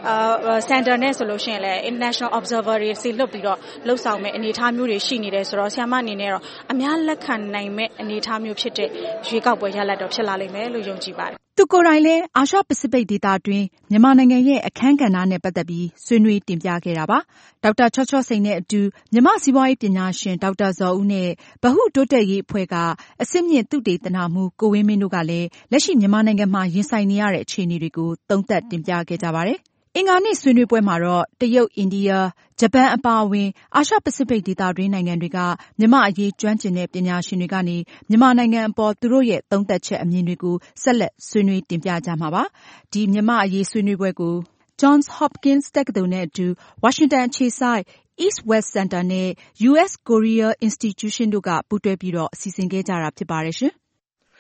Center နဲ့ဆိုလို့ရှိရင်လည်း International Observer တွေစီလွတ်ပြီးတော့လှုပ်ဆောင်မဲ့အနေအထားမျိုးတွေရှိနေတယ်ဆိုတော့ဆရာမအနေနဲ့တော့အများလက်ခံနိုင်မဲ့အနေအထားမျိုးဖြစ်တဲ့ရွေးကောက်ပွဲရလဒ်တော့ဖြစ်လာလိမ့်မယ်လို့ယုံကြည်ပါတယ်သူကိုယ်တိုင်လည်းအာရှပစိဖိတ်ဒေသတွင်းမြန်မာနိုင်ငံရဲ့အခန်းကဏ္ဍနဲ့ပတ်သက်ပြီးဆွေးနွေးတင်ပြခဲ့တာပါ။ဒေါက်တာချောချောစိန်နဲ့အတူမြန်မာစီးပွားရေးပညာရှင်ဒေါက်တာဇော်ဦးနဲ့ဗဟုတိုးတက်ရေးအဖွဲ့ကအဆင့်မြင့်သုတေသနမှူးကိုဝင်းမင်းတို့ကလည်းလက်ရှိမြန်မာနိုင်ငံမှာရင်ဆိုင်နေရတဲ့အခြေအနေတွေကိုသုံးသပ်တင်ပြခဲ့ကြပါတယ်။အင်္ဂါနေ့ဆွေးနွေးပွဲမှာတော့တရုတ်၊အိန္ဒိယ၊ဂျပန်အပါအဝင်အာရှပစိဖိတ်ဒေသတွင်းနိုင်ငံတွေကမြန်မာအရေးကျွမ်းကျင်တဲ့ပညာရှင်တွေကနေမြန်မာနိုင်ငံအပေါ်သူတို့ရဲ့သုံးသပ်ချက်အမြင်တွေကိုဆက်လက်ဆွေးနွေးတင်ပြကြမှာပါ။ဒီမြန်မာအရေးဆွေးနွေးပွဲကို Johns Hopkins တက္ကသိုလ်နဲ့အတူဝါရှင်တန်အခြေစိုက် East West Center နဲ့ U S Korea Institution တို့ကပူးတွဲပြီးတော့စီစဉ်ခဲ့ကြတာဖြစ်ပါတယ်ရှင်။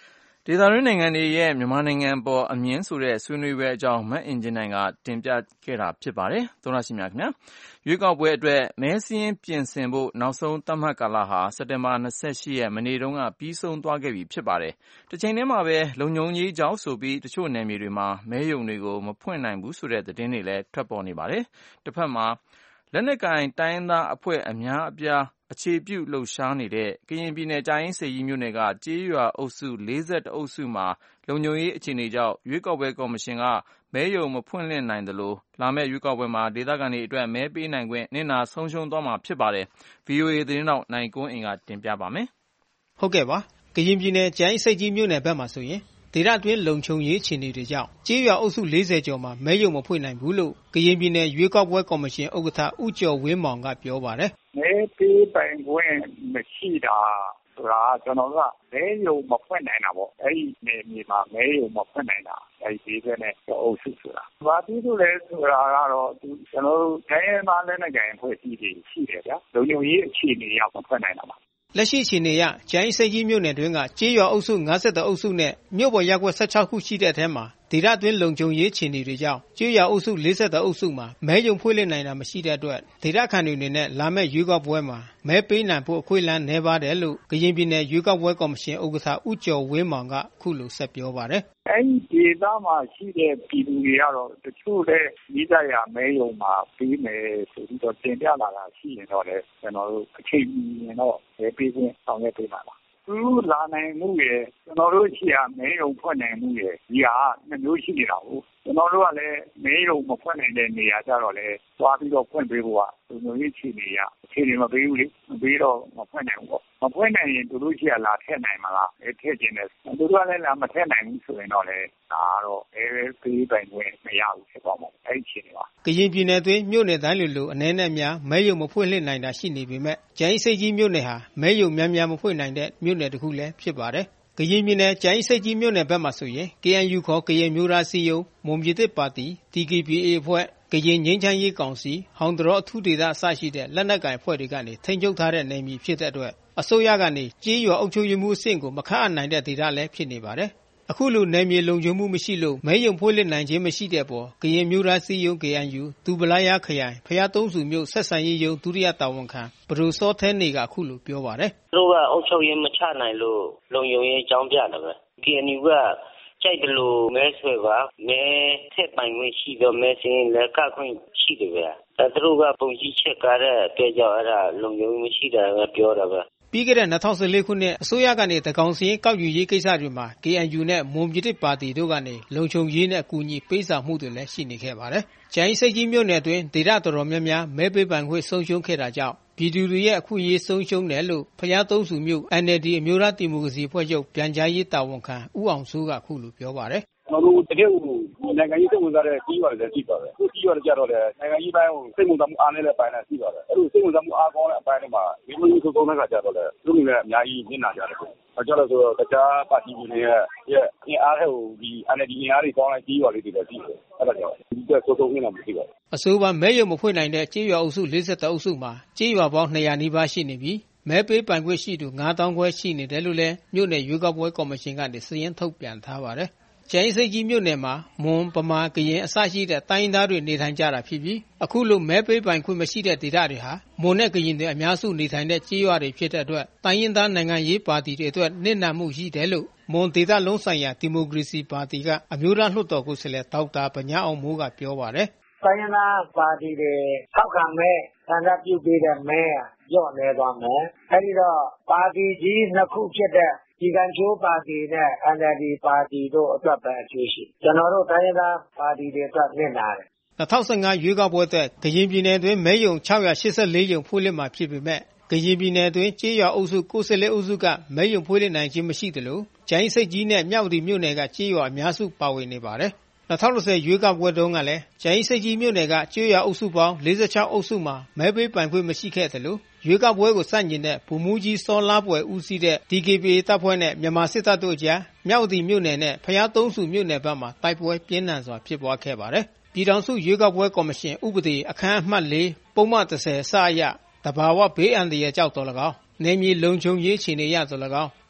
ဒေသတွင်းနိုင်ငံတွေရဲ့မြန်မာနိုင်ငံပေါ်အမြင်ဆိုတဲ့ဆွေးနွေးပွဲအကြောင်းမအင်ဂျင်နိုင်ကတင်ပြခဲ့တာဖြစ်ပါတယ်။သောရရှိမြခင်ဗျာရွေးကောက်ပွဲအတွက်မဲစည်းရင်ပြင်ဆင်ဖို့နောက်ဆုံးသတ်မှတ်ကာလဟာစက်တင်ဘာ၂၈ရက်မနေ့တုန်းကပြီးဆုံးသွားခဲ့ပြီဖြစ်ပါတယ်။တစ်ချိန်တည်းမှာပဲလုံခြုံရေးကြောင့်ဆိုပြီးတချို့နယ်မြေတွေမှာမဲရုံတွေကိုမဖွင့်နိုင်ဘူးဆိုတဲ့သတင်းတွေလည်းထွက်ပေါ်နေပါတယ်။တစ်ဖက်မှာလက်နက်ကင်တိုင်းသားအဖွဲ့အများအပြားအခြေပြုလှုပ်ရှားနေတဲ့ကရင်ပြည်နယ်ကြာအင်းဆိပ်ကြီးမြို့နယ်ကကြေးရွာအုပ်စု၄၁အုပ်စုမှာလုံခြုံရေးအခြေအနေကြောင့်ရွေးကောက်ပွဲကော်မရှင်ကမဲရုံမဖွင့်လှစ်နိုင်သလိုလာမယ့်ရွေးကောက်ပွဲမှာဒေသခံတွေအတွက်မဲပေးနိုင်ခွင့်နစ်နာဆုံးရှုံးသွားမှာဖြစ်ပါတယ်။ ဗွီအိုအေသတင်းတောက်နိုင်ကွန်းအိမ်ကတင်ပြပါမယ်။ဟုတ်ကဲ့ပါ။ကရင်ပြည်နယ်ကြာအင်းဆိပ်ကြီးမြို့နယ်ဘက်မှာဆိုရင်ဒေသတွင်းလုံခြုံရေးအခြေအနေတွေကြောင့်ကြေးရွာအုပ်စု၄၀ကျော်မှာမဲရုံမဖွင့်နိုင်ဘူးလို့ကရင်ပြည်နယ်ရွေးကောက်ပွဲကော်မရှင်ဥက္ကဋ္ဌဦးကျော်ဝင်းမောင်ကပြောပါတယ်။မဲပေးပိုင်ခွင့်မရှိတာဆိုတာကျွန်တော်ကမဲရုံမဖွင့်နိုင်တာပေါ့။အဲ့ဒီနေမြေမှာမဲရုံမဖွင့်နိုင်တာအဲ့ဒီဒေသနဲ့အုပ်စုဆိုတာ။ဘာဖြစ်လို့လဲဆိုတာကတော့ကျွန်တော်တို့တိုင်းမှာလည်းနဲ့ကြင်ဖွဲ့စည်းတွေရှိတယ်ဗျာ။လုံခြုံရေးအခြေအနေအရမဖွင့်နိုင်တာပါလက်ရှိအခြေအနေအရကျိုင်းစိတ်ကြီးမြို့နယ်တွင်းကကြေးရွာအုပ်စု၅၁အုပ်စုနဲ့မြို့ပေါ်ရပ်ကွက်၁၆ခုရှိတဲ့အထဲမှာဒေသတွင်းလုံခြုံရေးအခြေအနေတွေကြောင့်ကြေးရွာအုပ်စု၄၁အုပ်စုမှာမဲရုံဖွင့်လှစ်နိုင်တာမရှိတဲ့အတွက်ဒေသခံတွေအနေနဲ့လာမယ့်ရွေးကောက်ပွဲမှာမဲပေးနိုင်ဖို့အခွင့်အလမ်းနည်းပါတယ်လို့ကရင်ပြည်နယ်ရွေးကောက်ပွဲကော်မရှင်ဥက္ကဋ္ဌဦးကျော်ဝင်းမောင်ကခုလိုဆက်ပြောပါတယ်အဲ့ဒီဒေသမှာရှိတဲ့ပြည်သူတွေကတော့တချို့လည်းမိသားရမဲရုံမှာပေးမယ်ဆိုပြီးတော့တင်ပြလာတာရှိရင်တော့လေကျွန်တော်တို့အချိန်ရင်တော့မဲပေးခြင်းဆောင်ရွက်ပေးပါလားသူလာနိုင်မှုရဲ့ကျွန်တော်တို့ရှိရမဲရုံဖွင့်နိုင်မှုရဲ့ဒီဟာနှစ်မျိုးရှိနေတာကိုကျွန်တော်တို့ကလည်းမဲရုံမဖွင့်နိုင်တဲ့နေရာကြတော့လေသွားပြီးတော့ဖွင့်ပေးဖို့ကလူမျိုးရေးချီနေရအခြေအနေမပေးဘူးလေမပေးတော့မဖွင့်နိုင်ဘူးပေါ့မဖွင့်နိုင်ရင်သူတို့ရှိရလာထည့်နိုင်မလားအဲထည့်ခြင်းနဲ့သူတို့ကလည်းလာမထည့်နိုင်ဘူးဆိုရင်တော့လေဒါတော့အဲပေးပိုင်ခွင့်မရဘူးဖြစ်သွားမှာအဲ့အခြေအနေပါကရင်ပြည်နယ်တွင်းမြို့နယ်တိုင်းလိုလိုအနေနဲ့များမဲရုံမဖွင့်လှစ်နိုင်တာရှိနေပေမဲ့ကျိုင်းစိတ်ကြီးမြို့နယ်ဟာမဲရုံများများမဖွင့်နိုင်တဲ့မြို့နယ်တစ်ခုလည်းဖြစ်ပါတယ်ကရင်ပြည်နယ်ကျိုင်းစိတ်ကြီးမြို့နယ်ဘက်မှာဆိုရင် K N U ခေါ်ကရင်မျိုးသားစည်းရုံးမွန်ပြည်သစ်ပါတီ T K P A အဖွဲ့ကရင်ငြိမ်းချမ်းရေးကောင်စီဟောင်ဒရောအထူးဒေသအစရှိတဲ့လက်နက်ကိုင်အဖွဲ့တွေကနေထိန်းချုပ်ထားတဲ့နယ်မြေဖြစ်တဲ့အတွက်အစိုးရကနေကြေးရွာအုပ်ချုပ်ရေးမှုအဆင့်ကိုမခန့်အပ်နိုင်တဲ့ဒေသလည်းဖြစ်နေပါတယ်အခုလိုနယ်မြေလုံခြုံမှုမရှိလို့မဲရုံဖွင့်လှစ်နိုင်ခြင်းမရှိတဲ့ပေါ်ကရင်မျိုးသားစည်းရုံး K N U ဒူပလာယာခရိုင်ဖျားသုံးစုမြို့ဆက်ဆံရေးရုံးဒုတိယတာဝန်ခံဘဒူစောသဲနေကအခုလိုပြောပါတယ်သူတို့ကအုပ်ချုပ်ရေးမချနိုင်လို့လုံခြုံရေးအကြောင်းပြတယ်ပဲ K N U ကကြိုက်တယ်လို့မဲဆွဲပါမဲထက်ပိုင်ခွင့်ရှိတော့မဲစင်းလက်ကခွင့်ရှိတယ်ပဲအဲသူတို့ကပုံကြီးချက်ကားတဲ့အတွက်ကြောင့်အဲ့ဒါလုံခြုံရေးမရှိတာပဲပြောတာပဲပြီးခဲ့တဲ့၂၀၁၄ခုနှစ်အစိုးရကနေတကောင်စီကောက်ယူရေးကိစ္စတွေမှာ K N U နဲ့မွန်ပြည်သစ်ပါတီတို့ကနေလုံခြုံရေးနဲ့အကူအညီပေးဆောင်မှုတွေလည်းရှိနေခဲ့ပါတယ်။ကျိုင်းစိတ်ကြီးမြို့နယ်တွင်ဒေသတော်တော်များများမဲပေးပိုင်ခွင့်ဆုံးရှုံးခဲ့တာကြောင့်ပြည်သူတွေရဲ့အခွင့်အရေးဆုံးရှုံးတယ်လို့ဖျားသုံးစုမြို့ N L D အမျိုးသားဒီမိုကရေစီအဖွဲ့ချုပ်ပြန်ကြားရေးတာဝန်ခံဦးအောင်စိုးကခုလိုပြောပါတယ်။ကျွန်တော်တို့တကယ်ကိုနိုင်ငံရေးစိတ်ဝင်စားတဲ့ကြီးရွာတွေလည်းရှိပါတယ်။ဒီကြီးရွာတွေကြတော့လေနိုင်ငံရေးပိုင်းကိုစိတ်ဝင်စားမှုအားနည်းတဲ့ပိုင်းလည်းရှိပါတယ်။အဲ့လိုစိတ်ဝင်စားမှုအားကောင်းတဲ့အပိုင်းတွေမှာဒီလိုမျိုးသုံးတဲ့ခါကျတော့လေသူတို့လည်းအများကြီးညှင်းနာကြတယ်။အဲကြောင့်လို့ဆိုတော့တခြားပါတီတွေရဲ့ရဲ့အင်အားဟိုဒီ N L D အင်အားတွေပေါင်းလိုက်ကြီးရွာလေးတွေလည်းရှိတယ်။အဲ့ဒါကြောင့်ဒီကသုံးသုံးနေတာမရှိပါဘူး။အဆိုပါမဲရုံမဖွင့်နိုင်တဲ့ကြေးရွာအုပ်စု၄၁အုပ်စုမှာကြေးရွာပေါင်း၂၀၀နီးပါးရှိနေပြီးမဲပေးပိုင်ခွင့်ရှိသူ၅သောင်းခွဲရှိနေတယ်လို့လည်းမြို့နယ်ရွေးကောက်ပွဲကော်မရှင်ကနေစာရင်းထုတ်ပြန်ထားပါတယ်။ကျိုင်းစိတ်ကြီးမြို့နယ်မှာမွန်ပမာကရင်အစရှိတဲ့တိုင်းသားတွေနေထိုင်ကြတာဖြစ်ပြီးအခုလိုမဲပေးပိုင်ခွင့်မရှိတဲ့ဒေသတွေဟာမွန်နဲ့ကရင်တွေအများစုနေထိုင်တဲ့ကြေးရွာတွေဖြစ်တဲ့အတွက်တိုင်းရင်းသားနိုင်ငံရေးပါတီတွေအတွက်နစ်နာမှုရှိတယ်လို့မွန်ဒေသလုံးဆိုင်ရာဒီမိုကရေစီပါတီကအမျိုးသားလွှတ်တော်ကိုယ်စားလှယ်ဒေါက်တာဗညာအောင်မိုးကပြောပါတယ်တိုင်းရင်းသားပါတီတွေထောက်ခံမဲ့ဆန္ဒပြုပေးတဲ့မဲရော့နေသွားမယ်အဲဒီတော့ပါတီကြီးနှစ်ခုဖြစ်တဲ့ဒီကံချိုးပါတီနဲ့ N L D ပါတီတို့အတွက်ပဲအကျိုးရှိကျွန်တော်တို့တိုင်းရင်းသားပါတီတွေအတွက်နစ်နာတယ်၂၀၁၅ရွေးကောက်ပွဲအတွက်ကရင်ပြည်နယ်တွင်းမဲရုံ၆၈၄ရုံဖွင့်လှစ်မှာဖြစ်ပေမဲ့ကရင်ပြည်နယ်တွင်းကြေးရွာအုပ်စုကိုယ်စားလှယ်အုပ်စုကမဲရုံဖွင့်လှစ်နိုင်ခြင်းမရှိသလိုကျိုင်းစိတ်ကြီးနဲ့မြောက်ဒီမြို့နယ်ကကြေးရွာအများစုပါဝင်နေပါတယ်၂၀၂၀ရွေးကောက်ပွဲတုန်းကလည်းကျိုင်းစိတ်ကြီးမြို့နယ်ကကြေးရွာအုပ်စုပေါင်း၄၆အုပ်စုမှာမဲပေးပိုင်ခွင့်မရှိခဲ့သလိုရွေးကောက်ပွဲကိုစတင်တဲ့ဗိုလ်မှူးကြီးစောလားပွဲဦးစီးတဲ့ D K P A တပ်ဖွဲ့နဲ့မြန်မာစစ်တပ်တို့ကြားမြောက်ဒီမြို့နယ်နဲ့ဖျားသုံးစုမြို့နယ်ဘက်မှာတိုက်ပွဲပြင်းထန်စွာဖြစ်ပွားခဲ့ပါတယ်။ပြည်ထောင်စုရွေးကောက်ပွဲကော်မရှင်ဥပဒေအခန်းအမှတ်၄ပုံမှန်၁၀စအရတဘာဝဘေးအန္တရာယ်ကြောင့်တော်၎င်းနယ်မြေလုံခြုံရေးအခြေအနေရတော်၎င်း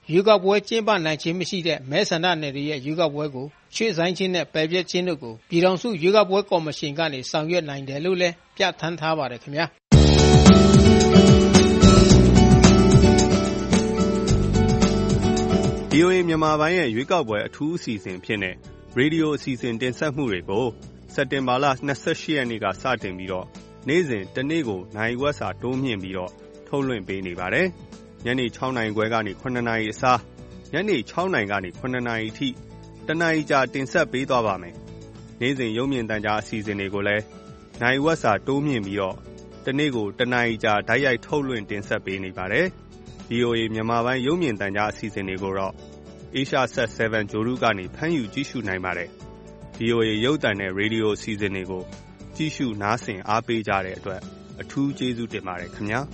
ရွေးကောက်ပွဲကျင်းပနိုင်ခြင်းမရှိတဲ့မဲဆန္ဒနယ်တွေရဲ့ရွေးကောက်ပွဲကိုရွှေ့ဆိုင်းခြင်းနဲ့ပယ်ဖျက်ခြင်းတို့ကိုပြည်ထောင်စုရွေးကောက်ပွဲကော်မရှင်ကနေဆောင်ရွက်နိုင်တယ်လို့လည်းပြဋ္ဌာန်းထားပါတယ်ခင်ဗျာဗွီအိုအေ မြန်မာပိုင်းရဲ့ရွေးကောက်ပွဲအထူးအစီအစဉ်ဖြစ်တဲ့ရေဒီယိုအစီအစဉ်တင်ဆက်မှုတွေကိုစက်တင်ဘာလ၂၈ရက်နေ့ကစတင်ပြီးတော့နေ့စဉ်တနေ့ကိုနိုင်ဝက်စာတိုးမြင့်ပြီးတော့ထုတ်လွှင့်ပေးနေပါတယ်။ညနေ၆နာရီခွဲကနေ၇နာရီအစားညနေ၆နာရီကနေ၇နာရီအထိတနာရီကြာတင်ဆက်ပေးသွားပါမယ်။နေ့စဉ်ရုပ်မြင်သံကြားအစီအစဉ်တွေကိုလည်းနိုင်ဝက်စာတိုးမြင့်ပြီးတော့တနေ့ကိုတနာရီကြာဓာတ်ရိုက်ထုတ်လွှင့်တင်ဆက်ပေးနေပါတယ်။ ဗွီအိုအေ မြန်မာပိုင်းရုပ်မြင်သံကြားအစီအစဉ်တွေကိုတော့ Asia Sat 7 ဂြိုဟ်တုကနေဖမ်းယူကြည့်ရှုနိုင်ပါတယ်။ ဗွီအိုအေ ရုပ်သံနဲ့ရေဒီယိုအစီအစဉ်တွေကိုကြည့်ရှုနားဆင်အားပေးကြတဲ့အတွက်အထူးကျေးဇူးတင်ပါတယ်ခင်ဗျာ။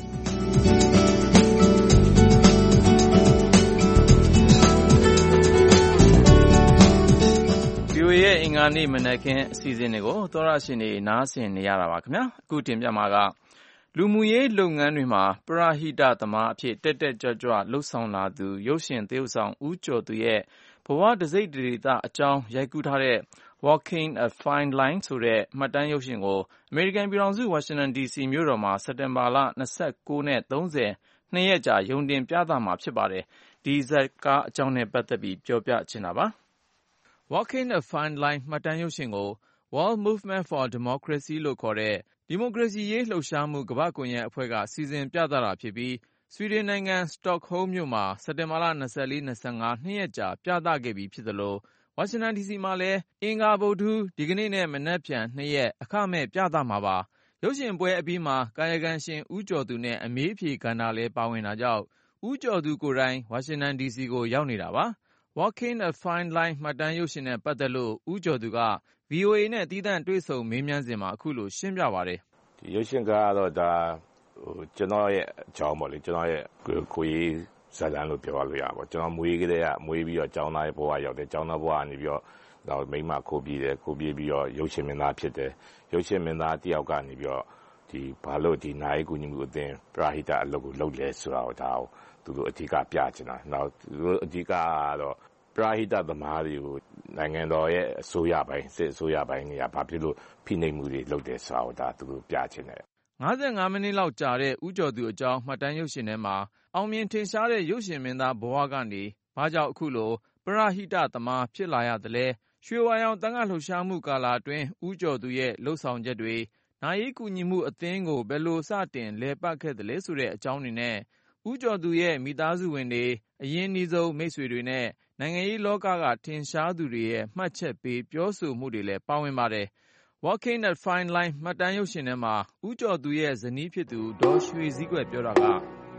ဗွီအိုအေရဲ့အင်္ဂါနေ့မနက်ခင်းအစီအစဉ်တွေကိုသောတရှင်တွေနားဆင်နေရတာပါခင်ဗျာ။အခုတင်ပြမှာကလူမှုရေးလုပ်ငန်းတွေမှာပရဟိတသမားအဖြစ်တက်တက်ကြွကြွလှုပ်ဆောင်လာသူရုပ်ရှင်သရုပ်ဆောင်ဦးကျော်သူရဲ့ဘဝတစိတ်တဒေသအကြောင်းရိုက်ကူးထားတဲ့ Walking a Fine Line ဆိုတဲ့မှတ်တမ်းရုပ်ရှင်ကိုအမေရိကန်ပြည်ထောင်စုဝါရှင်တန်ဒီစီမြို့တော်မှာစက်တင်ဘာလ၂၉နဲ့၃၀နှစ်ရက်ကြာရုံတင်ပြသမှာဖြစ်ပါတယ်။ဒီဇာတ်ကားအကြောင်းနဲ့ပတ်သက်ပြီးပြောပြချင်တာပါ။ Walking a Fine Line မှတ်တမ်းရုပ်ရှင်ကို World Movement for Democracy လို့ခေါ်တဲ့ဒီမိုကရေစီရေးလှုပ်ရှားမှုကမ္ဘာ့ကွန်ရက်အဖွဲ့ကစီစဉ်ပြသတာဖြစ်ပြီးဆွီဒင်နိုင်ငံစတော့ဟုမ်းမြို့မှာစက်တင်ဘာလ၂၄-၂၅နှစ်ရက်ကြာပြသခဲ့ပြီးဖြစ်သလိုဝါရှင်တန်ဒီစီမှာလည်းအင်္ဂါဗုဒ္ဓဟူးဒီကနေ့နဲ့မနက်ဖြန်နှစ်ရက်အခမဲ့ပြသမှာပါ။ရုပ်ရှင်ပွဲအပြီးမှာကာယကံရှင်ဦးကျော်သူနဲ့အမေးအဖြေကဏ္ဍလည်းပါဝင်တာကြောင့်ဦးကျော်သူကိုယ်တိုင်ဝါရှင်တန်ဒီစီကိုရောက်နေတာပါ။ Walking a Fine Line မှတ်တမ်းရုပ်ရှင်နဲ့ပတ်သက်လို့ဦးကျော်သူက ဗွီအိုအေနဲ့သီးသန့်တွေ့ဆုံမေးမြန်းစဉ်မှာအခုလိုရှင်းပြပါတယ်။ဒီရုပ်ရှင်ကတော့ဒါဟိုကျွန်တော်ရဲ့အကြောင်းပေါ့လေကျွန်တော်ရဲ့ကိုရေးဇာတ်လမ်းလို့ပြောရလို့ရပါပေါ့ကျွန်တော်မွေးကလေးကမွေးပြီးတော့ကျောင်းသားရဲ့ဘဝရောက်တယ်ကျောင်းသားဘဝကနေပြီးတော့တော့မိမခိုးပြီးတယ်ခိုးပြီးပြီးတော့ရုပ်ရှင်မင်းသားဖြစ်တယ်ရုပ်ရှင်မင်းသားတယောက်ကနေပြီးတော့ဒီဘာလို့ဒီနိုင်ကူညီမှုအသင်းပရဟိတအလုပ်ကိုလုပ်လဲဆိုတာကိုဒါသူတို့အဓိကပြချင်တာနောက်သူတို့အဓိကကတော့ပရဟိတသမားတွေကိုနိုင်ငံတော်ရဲ့အစိုးရပိုင်းစစ်အစိုးရပိုင်းတွေကဘာဖြစ်လို့ဖိနှိပ်မှုတွေလုပ်တယ်ဆိုတာကိုဒါသူတို့ပြချင်တယ်၅၅မိနစ်လောက်ကြာတဲ့ဦးကျော်သူအကြောင်းမှတ်တမ်းရုပ်ရှင်ထဲမှာအောင်မြင်ထင်ရှားတဲ့ရုပ်ရှင်မင်းသားဘဝကနေဘာကြောင့်အခုလိုပရဟိတသမားဖြစ်လာရသလဲရွှေဝါရောင်သံဃာလှုပ်ရှားမှုကာလအတွင်းဦးကျော်သူရဲ့လှုပ်ဆောင်ချက်တွေနာယီကူညီမှုအသင်းကိုဘယ်လိုစတင်လဲပတ်ခဲ့သလဲဆိုတဲ့အကြောင်းတွေနဲ့ဦးကျော်သူရဲ့မိသားစုဝင်တွေအရင်းနှီးဆုံးမိတ်ဆွေတွေနဲ့နိုင်ငံရေးလောကကထင်ရှားသူတွေရဲ့မှတ်ချက်ပေးပြောဆိုမှုတွေလည်းပါဝင်ပါတယ်။ Walking a Fine Line မှတ်တမ်းရုပ်ရှင်ထဲမှာဦးကျော်သူရဲ့ဇနီးဖြစ်သူဒေါ်ရွှေစည်းကွယ်ပြောတာက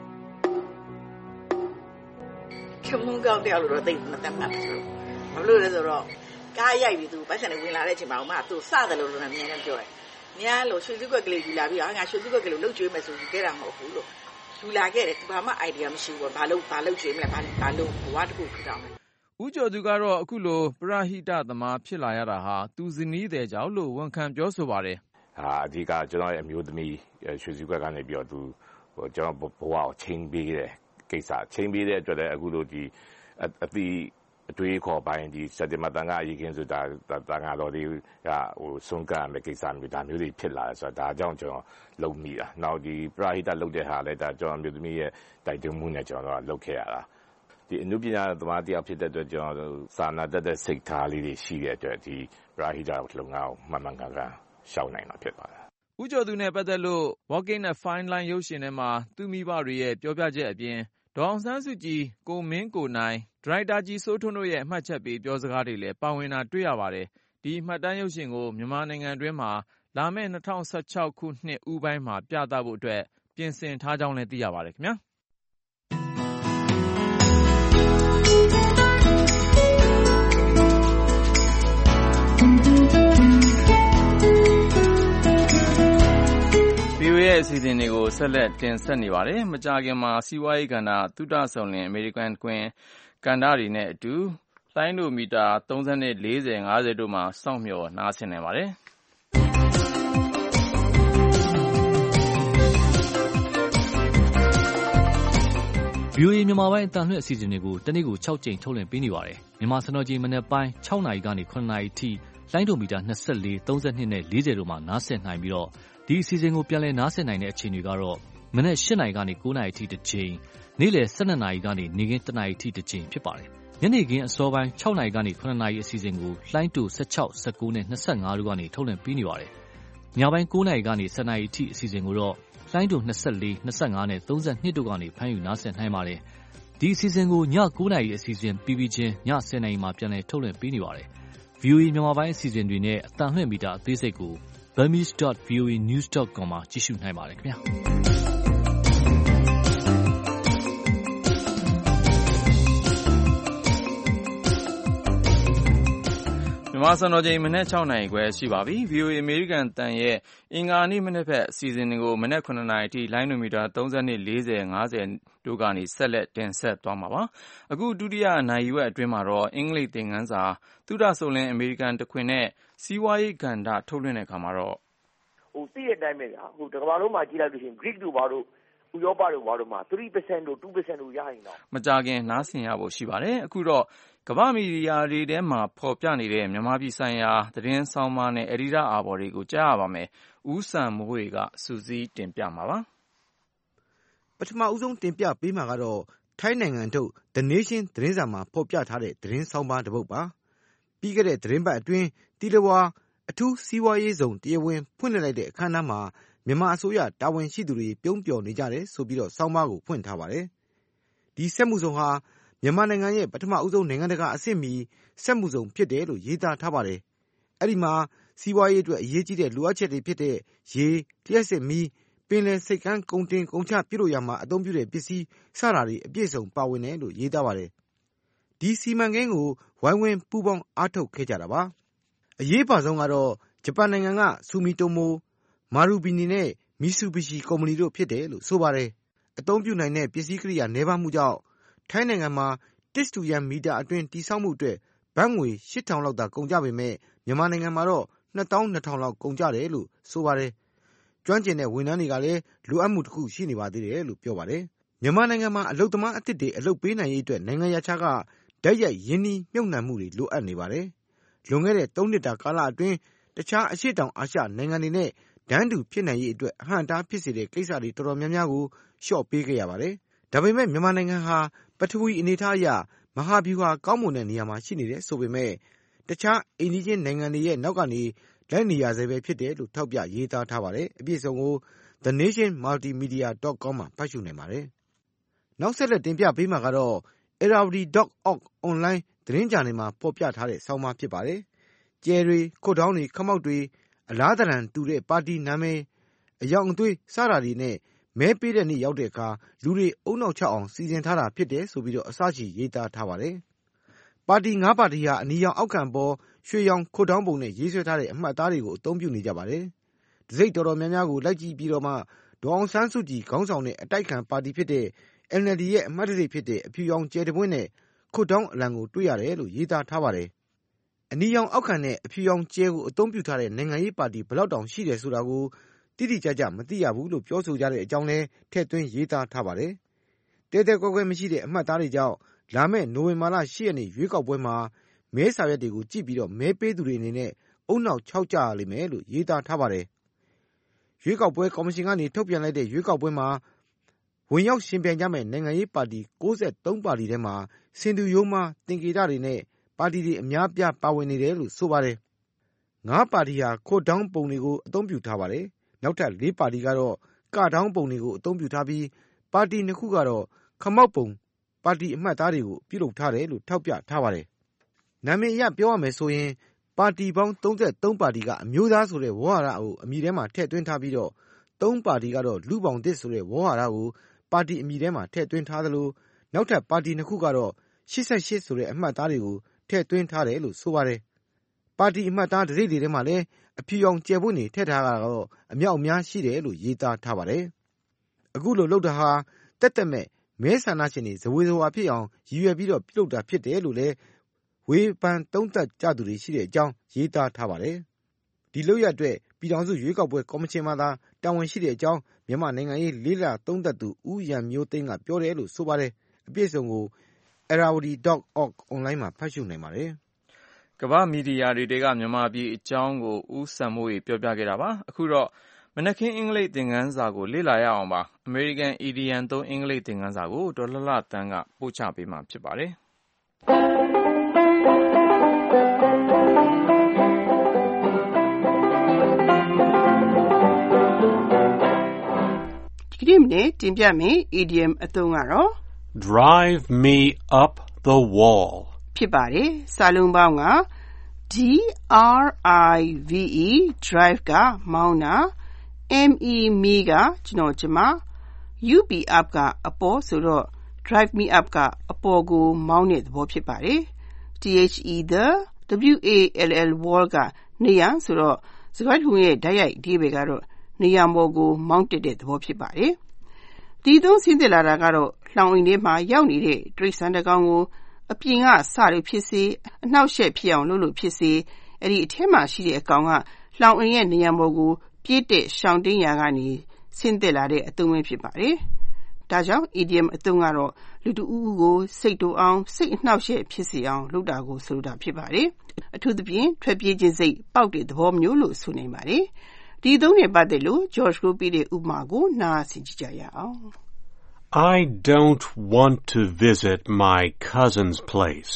ခင်မုန်းကောင်းတယောက်လို့တော့သိမတတ်မှတ်ဘူး။ဘာလို့လဲဆိုတော့ကားရိုက်ပြီးသူပတ်စံနဲ့ဝင်လာတဲ့အချိန်မှာမှသူစတယ်လို့လည်းမြင်နေပြောတယ်။မြားလို့ရွှေစည်းကွက်ကလေးယူလာပြီးတော့ငါရွှေစည်းကွက်ကလေးလှုပ်ကြွေးမယ်ဆိုယူခဲ့တာမဟုတ်ဘူးလို့ယူလာခဲ့တယ်။ဘာမှ idea မရှိဘူး။ဘာလို့ဘာလို့ကြွေးမလဲဘာဘာလို့ဘဝတစ်ခုဖြစ်အောင်လဲ။ဦးကျော်သူကတော့အခုလိုပရဟိတသမားဖြစ်လာရတာဟာသူဇနီးတဲ့ကြောင့်လို့ဝန်ခံပြောဆိုပါတယ်။ဟာအဓိကကျွန်တော်ရဲ့အမျိုးသမီးရွှေစည်းကွက်ကနေပြီးတော့သူဟိုကျွန်တော်ဘဝကိုချိန်ပေးတယ်ကိစ္စချိန်ပေးတဲ့အတွက်လည်းအခုလိုဒီအသီးအတွေးခေါ်ပိုင်းဒီစက်တင်ဘာတန်ခါအရေးခင်းဆိုတာတန်ခါတော်တွေကဟိုစွန့်ကမ်းမဲ့ကိစ္စမျိုးဒါမျိုးတွေဖြစ်လာတယ်ဆိုတာဒါကြောင့်ကျွန်တော်လုံမိတာနောက်ဒီပရဟိတလုပ်တဲ့ဟာလည်းဒါကျွန်တော်အမျိုးသမီးရဲ့တိုက်တွန်းမှုနဲ့ကျွန်တော်တို့လုပ်ခဲ့ရတာဒီအနုပညာသမားတယောက်ဖြစ်တဲ့အတွက်ကျွန်တော်စာနာတတ်တဲ့စိတ်ထားလေးတွေရှိတဲ့အတွက်ဒီပရဟိတလုပ်ငန်းကိုမှန်မှန်ကန်ကန်ရှောင်နိုင်တာဖြစ်ပါတယ်ဦးကျော်သူနဲ့ပတ်သက်လို့ Walking a Fine Line ရုပ်ရှင်ထဲမှာသူမိဘတွေရဲ့ပြောပြချက်အပြင်ဒေါ်အောင်ဆန်းစုကြည်ကိုမင်းကိုနိုင်ဒရိုက်တာကြီးစိုးထွန်းတို့ရဲ့အမှတ်ချက်ပေးပြောစကားတွေလည်းပါဝင်တာတွေ့ရပါတယ်ဒီမှတ်တမ်းရုပ်ရှင်ကိုမြန်မာနိုင်ငံတွင်းမှာလာမယ့်၂၀၁၆ခုနှစ်ဦးပိုင်းမှာပြသဖို့အတွက်ပြင်ဆင်ထားကြောင်းလည်းသိရပါတယ်ခင်ဗျာဗီအိုအေရဲ့အစီအစဉ်တွေကိုဆက်လက်တင်ဆက်နေပါတယ်။မကြာခင်မှာစီးပွားရေးကဏ္ဍသုတဆောင်လင်အမေရိကန်ကွင်းကဏ္ဍတွေနဲ့အတူလိုင်းဒိုမီတာသုံးဆနဲ့လေးဆယ်ငါးဆယ်တို့မှာစောင့်မျှော်နားဆင်နိုင်ပါတယ်။ဗီအိုအေ မြန်မာပိုင်းအသံလွှင့်အစီအစဉ်တွေကိုတနေ့ကို၆ကြိမ်ထုတ်လွှင့်ပေးနေပါတယ်။မြန်မာစံတော်ချိန်မနက်ပိုင်း၆နာရီကနေ၇နာရီအထိလိုင်းဒိုမီတာ၂၄၊၃၂နဲ့၄၀တို့မှာနားဆင်နိုင်ပြီးတော့ဒီအစီအစဉ်ကိုပြန်လည်နားဆင်နိုင်တဲ့အချိန်တွေကတော့မနက်၈နာရီကနေ၉နာရီအထိတစ်ချိန်နေ့လယ်၁၂နာရီကနေနေ့ခင်း၁နာရီအထိတစ်ချိန်ဖြစ်ပါတယ်။ညနေခင်းအစောပိုင်း၆နာရီကနေ၇နာရီအစီအစဉ်ကိုလိုင်းဒို၁၆၊၁၉နဲ့၂၅တို့ကနေထုတ်လွှင့်ပေးနေပါတယ်။ညပိုင်း၉နာရီကနေ၁၀နာရီအထိအစီအစဉ်ကိုတော့လိုင်းဒို၂၄၊၂၅နဲ့၃၂တို့ကနေဖမ်းယူနားဆင်နိုင်ပါတယ်။ဒီအစီအစဉ်ကိုည၉နာရီအစီအစဉ်ပြီးပြီးချင်းည၁၀နာရီမှာပြန်လည်ထုတ်လွှင့်ပေးနေပါတယ်။ ဗီအိုအေ မြန်မာပိုင်းအစီအစဉ်တွေနဲ့အသံလွှင့်မီတာအသေးစိတ်ကို burmese dot v o a news dot com မှာကြည့်ရှုနိုင်ပါတယ်ခင်ဗျာမြန်မာစံတော်ချိန်မနက်၆နာရီခွဲရှိပါပြီ။ ဗီအိုအေ အမေရိကန်အသံရဲ့အင်္ဂါနေ့မနက်ဘက်အစီအစဉ်တွေကိုမနက်၇နာရီအထိလိုင်းဒိုမီတာ၃၂၊၄၀၊၅၀တို့ကနေဆက်လက်တင်ဆက်သွားမှာပါ။အခုဒုတိယနာရီဝက်အတွင်းမှာတော့အင်္ဂလိပ်သင်ခန်းစာသုဒဆိုလင်းအမေရိကန်တခွင်နဲ့စီးပွားရေးကဏ္ဍထုတ်လွှင့်တဲ့အခါမှာတော့ဟိုသိတဲ့အတိုင်းပဲဗျာဟိုတကမ္ဘာလုံးမှာကြည့်လိုက်လို့ရှိရင် Greek တို့ဘာတို့ဥရောပတို့ဘာတို့မှာthree percent တို့two percent တို့ရရင်တော့မကြခင်နားဆင်ရဖို့ရှိပါတယ်။အခုတော့ကမ္ဘာမီဒီယာတွေထဲမှာဖော်ပြနေတဲ့မြန်မာပြည်ဆိုင်ရာသတင်းဆောင်းပါးနဲ့အယ်ဒီတာအာဘော်တွေကိုကြားရပါမယ်။ဦးစံမိုးဝေကစူးစီးတင်ပြမှာပါ။ပထမဦးဆုံးတင်ပြပေးမှာကတော့ထိုင်းနိုင်ငံထုတ် The Nation သတင်းစာမှာဖော်ပြထားတဲ့သတင်းဆောင်းပါးတစ်ပုဒ်ပါ။ပြီးခဲ့တဲ့သတင်းပတ်အတွင်းတီလဝါအထူးစီးပွားရေးဇုံတရားဝင်ဖွင့်လှစ်လိုက်တဲ့အခမ်းအနားမှာမြန်မာအစိုးရတာဝန်ရှိသူတွေပြုံးပျော်နေကြတယ်ဆိုပြီးတော့ဆောင်းပါးကိုဖွင့်ထားပါတယ်။ဒီစက်မှုဇုံဟာမြန်မာနိုင်ငံရဲ့ပထမဦးဆုံးနိုင်ငံတကာအဆင့်မီစက်မှုဇုံဖြစ်တယ်လို့ရေးသားထားပါတယ်။အဲ့ဒီမှာစီးပွားရေးအတွက်အရေးကြီးတဲ့လိုအပ်ချက်တွေဖြစ်တဲ့ရေ၊လျှပ်စစ်မီး၊ပင်လယ်စိတ်ကမ်းကုန်တင်ကုန်ချပြုလုပ်ရမှာအသုံးပြုတဲ့ပစ္စည်းစတာတွေအပြည့်စုံပါဝင်တယ်လို့ရေးသားပါတယ်။ဒီစီမံကိန်းကိုဝိုင်းဝန်းပူးပေါင်းအားထုတ်ခဲ့ကြတာပါ။အရေးပါဆုံးကတော့ဂျပန်နိုင်ငံကဆူမီတိုမို၊မာရူဘီနီနဲ့မီဆူဘီရှီကုမ္ပဏီတို့ဖြစ်တယ်လို့ဆိုပါတယ်။အသုံးပြုနိုင်တဲ့ပစ္စည်းကိရိယာနည်းပါးမှုကြောင့်ထိုင်းနိုင်ငံမှာတစ်စတူယန်မီတာအတွင်းတည်ဆောက်မှုအတွက်ဘတ်ငွေရှစ်ထောင်လောက်သာကုန်ကြပေမဲ့မြန်မာနိုင်ငံမှာတော့နှစ်သောင်းနှစ်ထောင်လောက်ကုန်ကြတယ်လို့ဆိုပါတယ်။ကျွမ်းကျင်တဲ့ဝန်ထမ်းတွေကလည်းလိုအပ်မှုတစ်ခုရှိနေပါသေးတယ်လို့ပြောပါတယ်။မြန်မာနိုင်ငံမှာအလုပ်သမားအသစ်တွေအလုပ်ပေးနိုင်ရေးအတွက်နိုင်ငံရခြားကဓာတ်ရိုက်ရင်းနှီးမြှုပ်နှံမှုတွေလိုအပ်နေပါတယ်။လွန်ခဲ့တဲ့သုံးနှစ်တာကာလအတွင်းတခြားအရှေ့တောင်အာရှနိုင်ငံတွေနဲ့တန်းတူဖြစ်နိုင်ရေးအတွက်အဟန့်အတားဖြစ်စေတဲ့ကိစ္စတွေတော်တော်များများကိုလျှော့ပေးခဲ့ရပါတယ်။ဒါပေမဲ့မြန်မာနိုင်ငံဟာပထဝီအနေအထားအရမဟာဗျူဟာကောင်းမွန်တဲ့နေရာမှာရှိနေတယ်ဆိုပေမဲ့တခြားအိမ်နီးချင်းနိုင်ငံတွေရဲ့နောက်ကနေလိုက်နေရဆဲပဲဖြစ်တယ်လို့ထောက်ပြရေးသားထားပါတယ်။အပြည့်အစုံကို the nation multimedia dot com မှာဖတ်ရှုနိုင်ပါတယ်။နောက်ဆက်လက်တင်ပြပေးမှာကတော့ irrawaddy dot org online သတင်းဂျာနယ်မှာဖော်ပြထားတဲ့ဆောင်းပါးဖြစ်ပါတယ်။ကျယ်တွေခုတ်ထောင်းတွေခမောက်တွေအလားတရံတူတဲ့ပါတီနာမည်အယောင်အသွေးစတာတွေနဲ့မဲပေးတဲ့နေ့ရောက်တဲ့အခါလူတွေအုံနောက်ချအောင်စီစဉ်ထားတာဖြစ်တယ်ဆိုပြီးတော့အစရှိရေးသားထားပါတယ်။ပါတီငါးပါတီဟာအနီရောင်အောက်ခံပေါ်ရွှေရောင်ခုတ်ထောင်းပုံနဲ့ရေးဆွဲထားတဲ့အမှတ်အသားတွေကိုအသုံးပြုနေကြပါတယ်။ဒီစိတ်တော်တော်များများကိုလိုက်ကြည့်ပြီးတော့မှဒေါအောင်ဆန်းစုကြည်ခေါင်းဆောင်တဲ့အတိုက်ခံပါတီဖြစ်တဲ့ N L D ရဲ့အမှတ်တရဖြစ်တဲ့အဖြူရောင်ကျယ်တပွင့်နဲ့ခုတ်ထောင်းအလံကိုတွေ့ရတယ်လို့ရေးသားထားပါတယ်။အနီရောင်အောက်ခံနဲ့အဖြူရောင်ကျယ်ကိုအသုံးပြုထားတဲ့နိုင်ငံရေးပါတီဘယ်လောက်တောင်ရှိတယ်ဆိုတာကိုတိတိကျကျမသိရဘူးလို့ပြောဆိုကြတဲ့အကြောင်းလဲထည့်သွင်းရေးသားထားပါတယ်။တဲတဲကွဲကွဲမရှိတဲ့အမှတ်သားတွေကြောင့်လာမယ့်နိုဝင်ဘာလ၈ရက်နေ့ရွေးကောက်ပွဲမှာမဲစာရွက်တွေကိုကြည့်ပြီးတော့မဲပေးသူတွေအနေနဲ့အုံနောက်ခြောက်ကြရလိမ့်မယ်လို့ရေးသားထားပါတယ်။ရွေးကောက်ပွဲကော်မရှင်ကနေထုတ်ပြန်လိုက်တဲ့ရွေးကောက်ပွဲမှာဝင်ရောက်ရှင်ပြိုင်ကြမယ့်နိုင်ငံရေးပါတီ၉၃ပါတီထဲမှာစင်တူရိုးမားသင်္ကေတတွေနဲ့ပါတီတွေအများပြားပါဝင်နေတယ်လို့ဆိုပါတယ်။ငါးပါတီဟာခို့ဒေါင်းပုံတွေကိုအသုံးပြုထားပါတယ်။နောက်ထပ်လေးပါတီကတော့ကဒေါင်းပုံတွေကိုအသုံးပြုထားပြီးပါတီနှစ်ခုကတော့ခမောက်ပုံပါတီအမှတ်သားတွေကိုပြုလုပ်ထားတယ်လို့ထောက်ပြထားပါတယ်။နာမည်အရပြောရမယ်ဆိုရင်ပါတီပေါင်း၃၃ပါတီကအမျိုးသားဆိုတဲ့ဝေါဟာရကိုအမည်ထဲမှာထည့်သွင်းထားပြီးတော့သုံးပါတီကတော့လူပောင်သစ်ဆိုတဲ့ဝေါဟာရကိုပါတီအမည်ထဲမှာထည့်သွင်းထားသလိုနောက်ထပ်ပါတီနှစ်ခုကတော့၈၈ဆိုတဲ့အမှတ်သားတွေကိုထည့်သွင်းထားတယ်လို့ဆိုပါတယ်။ပါတီအမှတ်သားတစိမ့်တွေထဲမှာလည်းအဖြူရောင်ကျယ်ပွင့်တွေထည့်ထားတာတော့အမြောက်အများရှိတယ်လို့ရေးသားထားပါတယ်။အခုလိုလုပ်တာဟာတက်တက်မဲ့မဲဆန္ဒရှင်တွေဇဝေဇဝါဖြစ်အောင်ရည်ရွယ်ပြီးတော့ပြုလုပ်တာဖြစ်တယ်လို့လည်းဝေဖန်သုံးသပ်ကြသူတွေရှိတဲ့အကြောင်းရေးသားထားပါတယ်။ဒီလုပ်ရအတွက်ပြည်ထောင်စုရွေးကောက်ပွဲကော်မရှင်မှသာတာဝန်ရှိတဲ့အကြောင်းမြန်မာနိုင်ငံရေးလေးလာသုံးသပ်သူဦးရန်မျိုးသိန်းကပြောတယ်လို့ဆိုပါတယ်။အပြည့်အစုံကို irrawaddy dot org အွန်လိုင်းမှာဖတ်ရှုနိုင်ပါတယ်။ကမ္ဘာ့မီဒီယာတွေထဲကမြန်မာပြည်အကြောင်းကိုဦးစံမိုးရေပြောပြခဲ့တာပါ။အခုတော့မနက်ခင်းအင်္ဂလိပ်သင်ခန်းစာကိုလေ့လာရအောင်ပါ။ American Idiom သုံးအင်္ဂလိပ်သင်ခန်းစာကိုဒေါ်လှလှသန်းကပို့ချပေးမှာဖြစ်ပါတယ်။ဒီနေ့မနေ့တင်ပြမယ် idiom အသုံးကတော့ drive me up the wall ဖြစ်ပါတယ်။စာလုံးပေါင်းက D R I V E drive ကမောင်းတာ M E me ကကျွန်တော်ကျမ U P up ကအပေါ်ဆိုတော့ drive me up ကအပေါ်ကိုမောင်းတဲ့သဘောဖြစ်ပါတယ်။ T H E the W A L L wall ကနေရာဆိုတော့စကားထုံးရဲ့ဓာတ်ရိုက်အဓိပ္ပာယ်ကတော့နေရာပေါ်ကိုမောင်းတက်တဲ့သဘောဖြစ်ပါတယ်။ဒီသုံးဆင်းသက်လာတာကတော့လှောင်အိမ်ထဲမှာရောက်နေတဲ့တိရစ္ဆာန်တစ်ကောင်ကိုအပြင်ကစလို့ဖြစ်စေအနှောက်အယှက်ဖြစ်အောင်လုပ်လို့ဖြစ်စေအဲ့ဒီအထက်မှာရှိတဲ့အကောင်ကလှောင်အိမ်ရဲ့နေရာပေါ်ကိုပြည့်တဲ့ရှောင်းတင်းရာကနေဆင်းသက်လာတဲ့အသုံးပဲဖြစ်ပါတယ်။ဒါကြောင့် idiom အသုံးကတော့လူတဦးဦးကိုစိတ်တူအောင်စိတ်အနှောက်အယှက်ဖြစ်စေအောင်လုပ်တာကိုဆိုလိုတာဖြစ်ပါတယ်။အထူးသဖြင့်ထွက်ပြေးခြင်းစိတ်ပေါက်တဲ့သဘောမျိုးလို့ဆိုနိုင်ပါတယ်။ဒီသုံးနဲ့ပတ်သက်လို့ George ကိုပြတဲ့ဥပမာကိုနားဆင်ကြကြရအောင်။ I don't want to visit my cousin's place.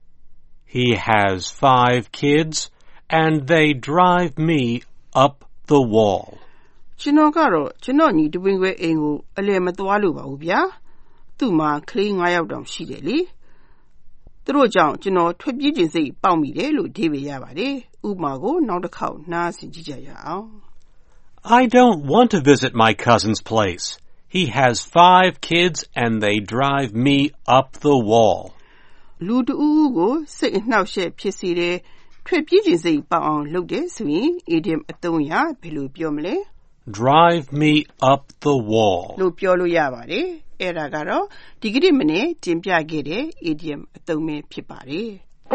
He has five kids and they drive me up the wall. ကျွန်တော်ကတော့ကျွန်တော်ညီတပင်ခွဲအိမ်ကိုအလည်မသွားလို့ပါဘူးဗျာ။သူ့မှာကလေး၅ယောက်တောင်ရှိတယ်လေ။သူတို့ကြောင့်ကျွန်တော်ထွက်ပြေးခြင်းစိတ်ပေါက်မိတယ်လို့အဓိပ္ပာယ်ရပါတယ်။ဥပမာကိုနောက်တစ်ခေါက်နားဆင်ကြကြရအောင်။ I don't want to visit my cousin's place. He has five kids and they drive me up the wall. လူတဦးဦးကိုစိတ်အနှောက်အယှက်ဖြစ်စေတယ်ထွက်ပြေးခြင်းစိတ်ပေါက်အောင်လုပ်တယ်ဆိုရင် idiom အသုံးအရဘယ်လိုပြောမလဲ Drive me up the wall လို့ပြောလို့ရပါတယ်အဲ့ဒါကတော့ဒီကနေ့မနေ့တင်ပြခဲ့တဲ့ idiom အသုံးပဲဖြစ်ပါတယ်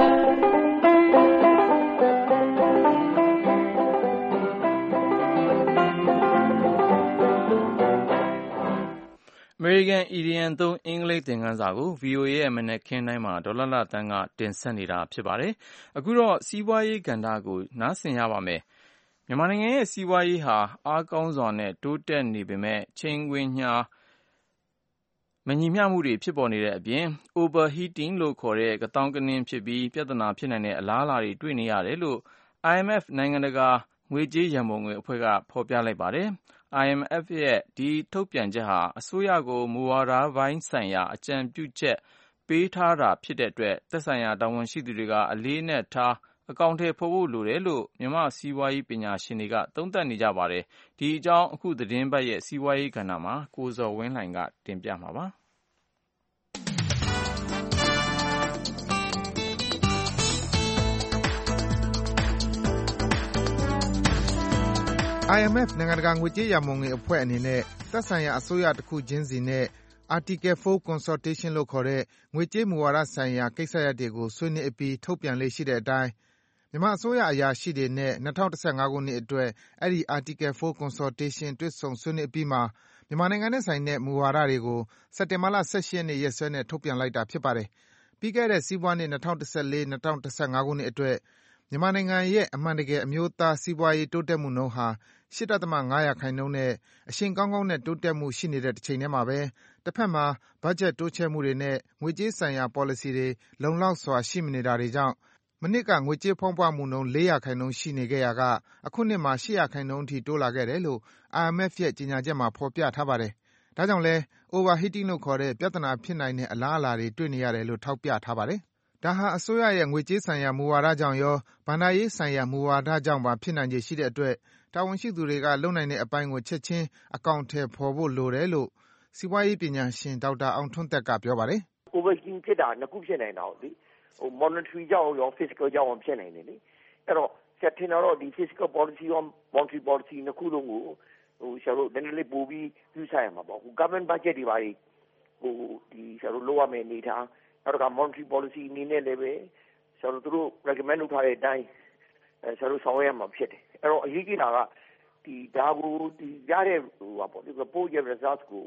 American Idiom သုံးအင်္ဂလိပ်သင်ခန်းစာကို V O A ရဲ့မနက်ခင်းတိုင်းမှာဒေါ်လှလှသန်းကတင်ဆက်နေတာဖြစ်ပါတယ်။အခုတော့စီးပွားရေးကဏ္ဍကိုနားဆင်ရပါမယ်။မြန်မာနိုင်ငံရဲ့စီးပွားရေးဟာအားကောင်းစွာနဲ့တိုးတက်နေပေမဲ့ချိန်ခွင်ညှာမညီမျှမှုတွေဖြစ်ပေါ်နေတဲ့အပြင် overheating လို့ခေါ်တဲ့ကသောင်းကနင်းဖြစ်ပြီးပြဿနာဖြစ်နိုင်တဲ့အလားအလာတွေတွေ့နေရတယ်လို့ I M F နိုင်ငံတကာငွေကြေးရန်ပုံငွေအဖွဲ့ကဖော်ပြလိုက်ပါတယ်။ I M F ရဲ့ဒီထုတ်ပြန်ချက်ဟာအစိုးရကိုမူဝါဒပိုင်းဆိုင်ရာအကြံပြုချက်ပေးထားတာဖြစ်တဲ့အတွက်သက်ဆိုင်ရာတာဝန်ရှိသူတွေကအလေးအနက်ထားအကောင်အထည်ဖော်ဖို့လိုတယ်လို့မြန်မာစီးပွားရေးပညာရှင်တွေကသုံးသပ်နေကြပါတယ်။ဒီအကြောင်းအခုသတင်းပတ်ရဲ့စီးပွားရေးကဏ္ဍမှာကိုဇော်ဝင်းလှိုင်ကတင်ပြမှာပါ။ I M F နိုင်ငံတကာငွေကြေးရန်ပုံငွေအဖွဲ့အနေနဲ့သက်ဆိုင်ရာအစိုးရတစ်ခုချင်းစီနဲ့ Article four Consultation လို့ခေါ်တဲ့ငွေကြေးမူဝါဒဆိုင်ရာကိစ္စရပ်တွေကိုဆွေးနွေးအပြီးထုတ်ပြန်လေ့ရှိတဲ့အတိုင်းမြန်မာအစိုးရအရာရှိတွေနဲ့၂၀၁၅ခုနှစ်အတွက်အဲဒီ Article four Consultation တွေ့ဆုံဆွေးနွေးအပြီးမှာမြန်မာနိုင်ငံနဲ့ဆိုင်တဲ့မူဝါဒတွေကိုစက်တင်ဘာလ၁၈ရက်နေ့ရက်စွဲနဲ့ထုတ်ပြန်လိုက်တာဖြစ်ပါတယ်။ပြီးခဲ့တဲ့စီးပွားနှစ်၂၀၁၄-၂၀၁၅ခုနှစ်အတွက်မြန်မာနိုင်ငံရဲ့အမှန်တကယ်အမျိုးသားစီးပွားရေးတိုးတက်မှုနှုန်းဟာ ၈.၅ ရာခိုင်နှုန်းနဲ့အရှိန်ကောင်းကောင်းနဲ့တိုးတက်မှုရှိနေတဲ့တစ်ချိန်တည်းမှာပဲတစ်ဖက်မှာဘတ်ဂျက်တိုးချဲ့မှုတွေနဲ့ငွေကြေးဆိုင်ရာပေါ်လစီတွေလုံလောက်စွာရှိမနေတာတွေကြောင့်မနှစ်ကငွေကြေးဖောင်းပွမှုနှုန်း၄ရာခိုင်နှုန်းရှိနေခဲ့ရာကအခုနှစ်မှာ၈ရာခိုင်နှုန်းအထိတိုးလာခဲ့တယ်လို့ I M F ရဲ့ကြေညာချက်မှာဖော်ပြထားပါတယ်။ဒါကြောင့်လဲ overheating လို့ခေါ်တဲ့ပြဿနာဖြစ်နိုင်တဲ့အလားအလာတွေတွေ့နေရတယ်လို့ထောက်ပြထားပါတယ်။ဒါဟာအစိုးရရဲ့ငွေကြေးဆိုင်ရာမူဝါဒကြောင့်ရောဘဏ္ဍာရေးဆိုင်ရာမူဝါဒကြောင့်ပါဖြစ်နိုင်ခြေရှိတဲ့အတွက်တာဝန်ရှိသူတွေကလုပ်နိုင်တဲ့အပိုင်းကိုချက်ချင်းအကောင်အထည်ဖော်ဖို့လိုတယ်လို့စီးပွားရေးပညာရှင်ဒေါက်တာအောင်ထွန်းသက်ကပြောပါတယ်။ overheating ဖြစ်တာနှစ်ခုဖြစ်နိုင်တာဟုတ်လေဟို monetary ကြောင့်ရော fiscal ကြောင့်ရောဖြစ်နိုင်တယ်လေအဲ့တော့ဆက်ထင်တော့ဒီ fiscal policy ရော monetary policy နှစ်ခုလုံးကိုဟိုဆရာတို့နည်းနည်းလေးပို့ပြီးပြုဆိုင်ရမှာပေါ့ဟို government budget တွေပါဟိုဒီဆရာတို့လိုရမယ်အနေထားနောက်က monetary policy အနေနဲ့လည်းပဲဆရာတို့တို့ recommend လုပ်ထားတဲ့အတိုင်းအဲဆရာတို့ဆောင်ရွက်ရမှာဖြစ်တယ်အဲ့တော့အရေးကြီးတာကဒီဒါကိုဒီရတဲ့ဟိုပါပေါ့ဒီ report ရဲ့ results ကို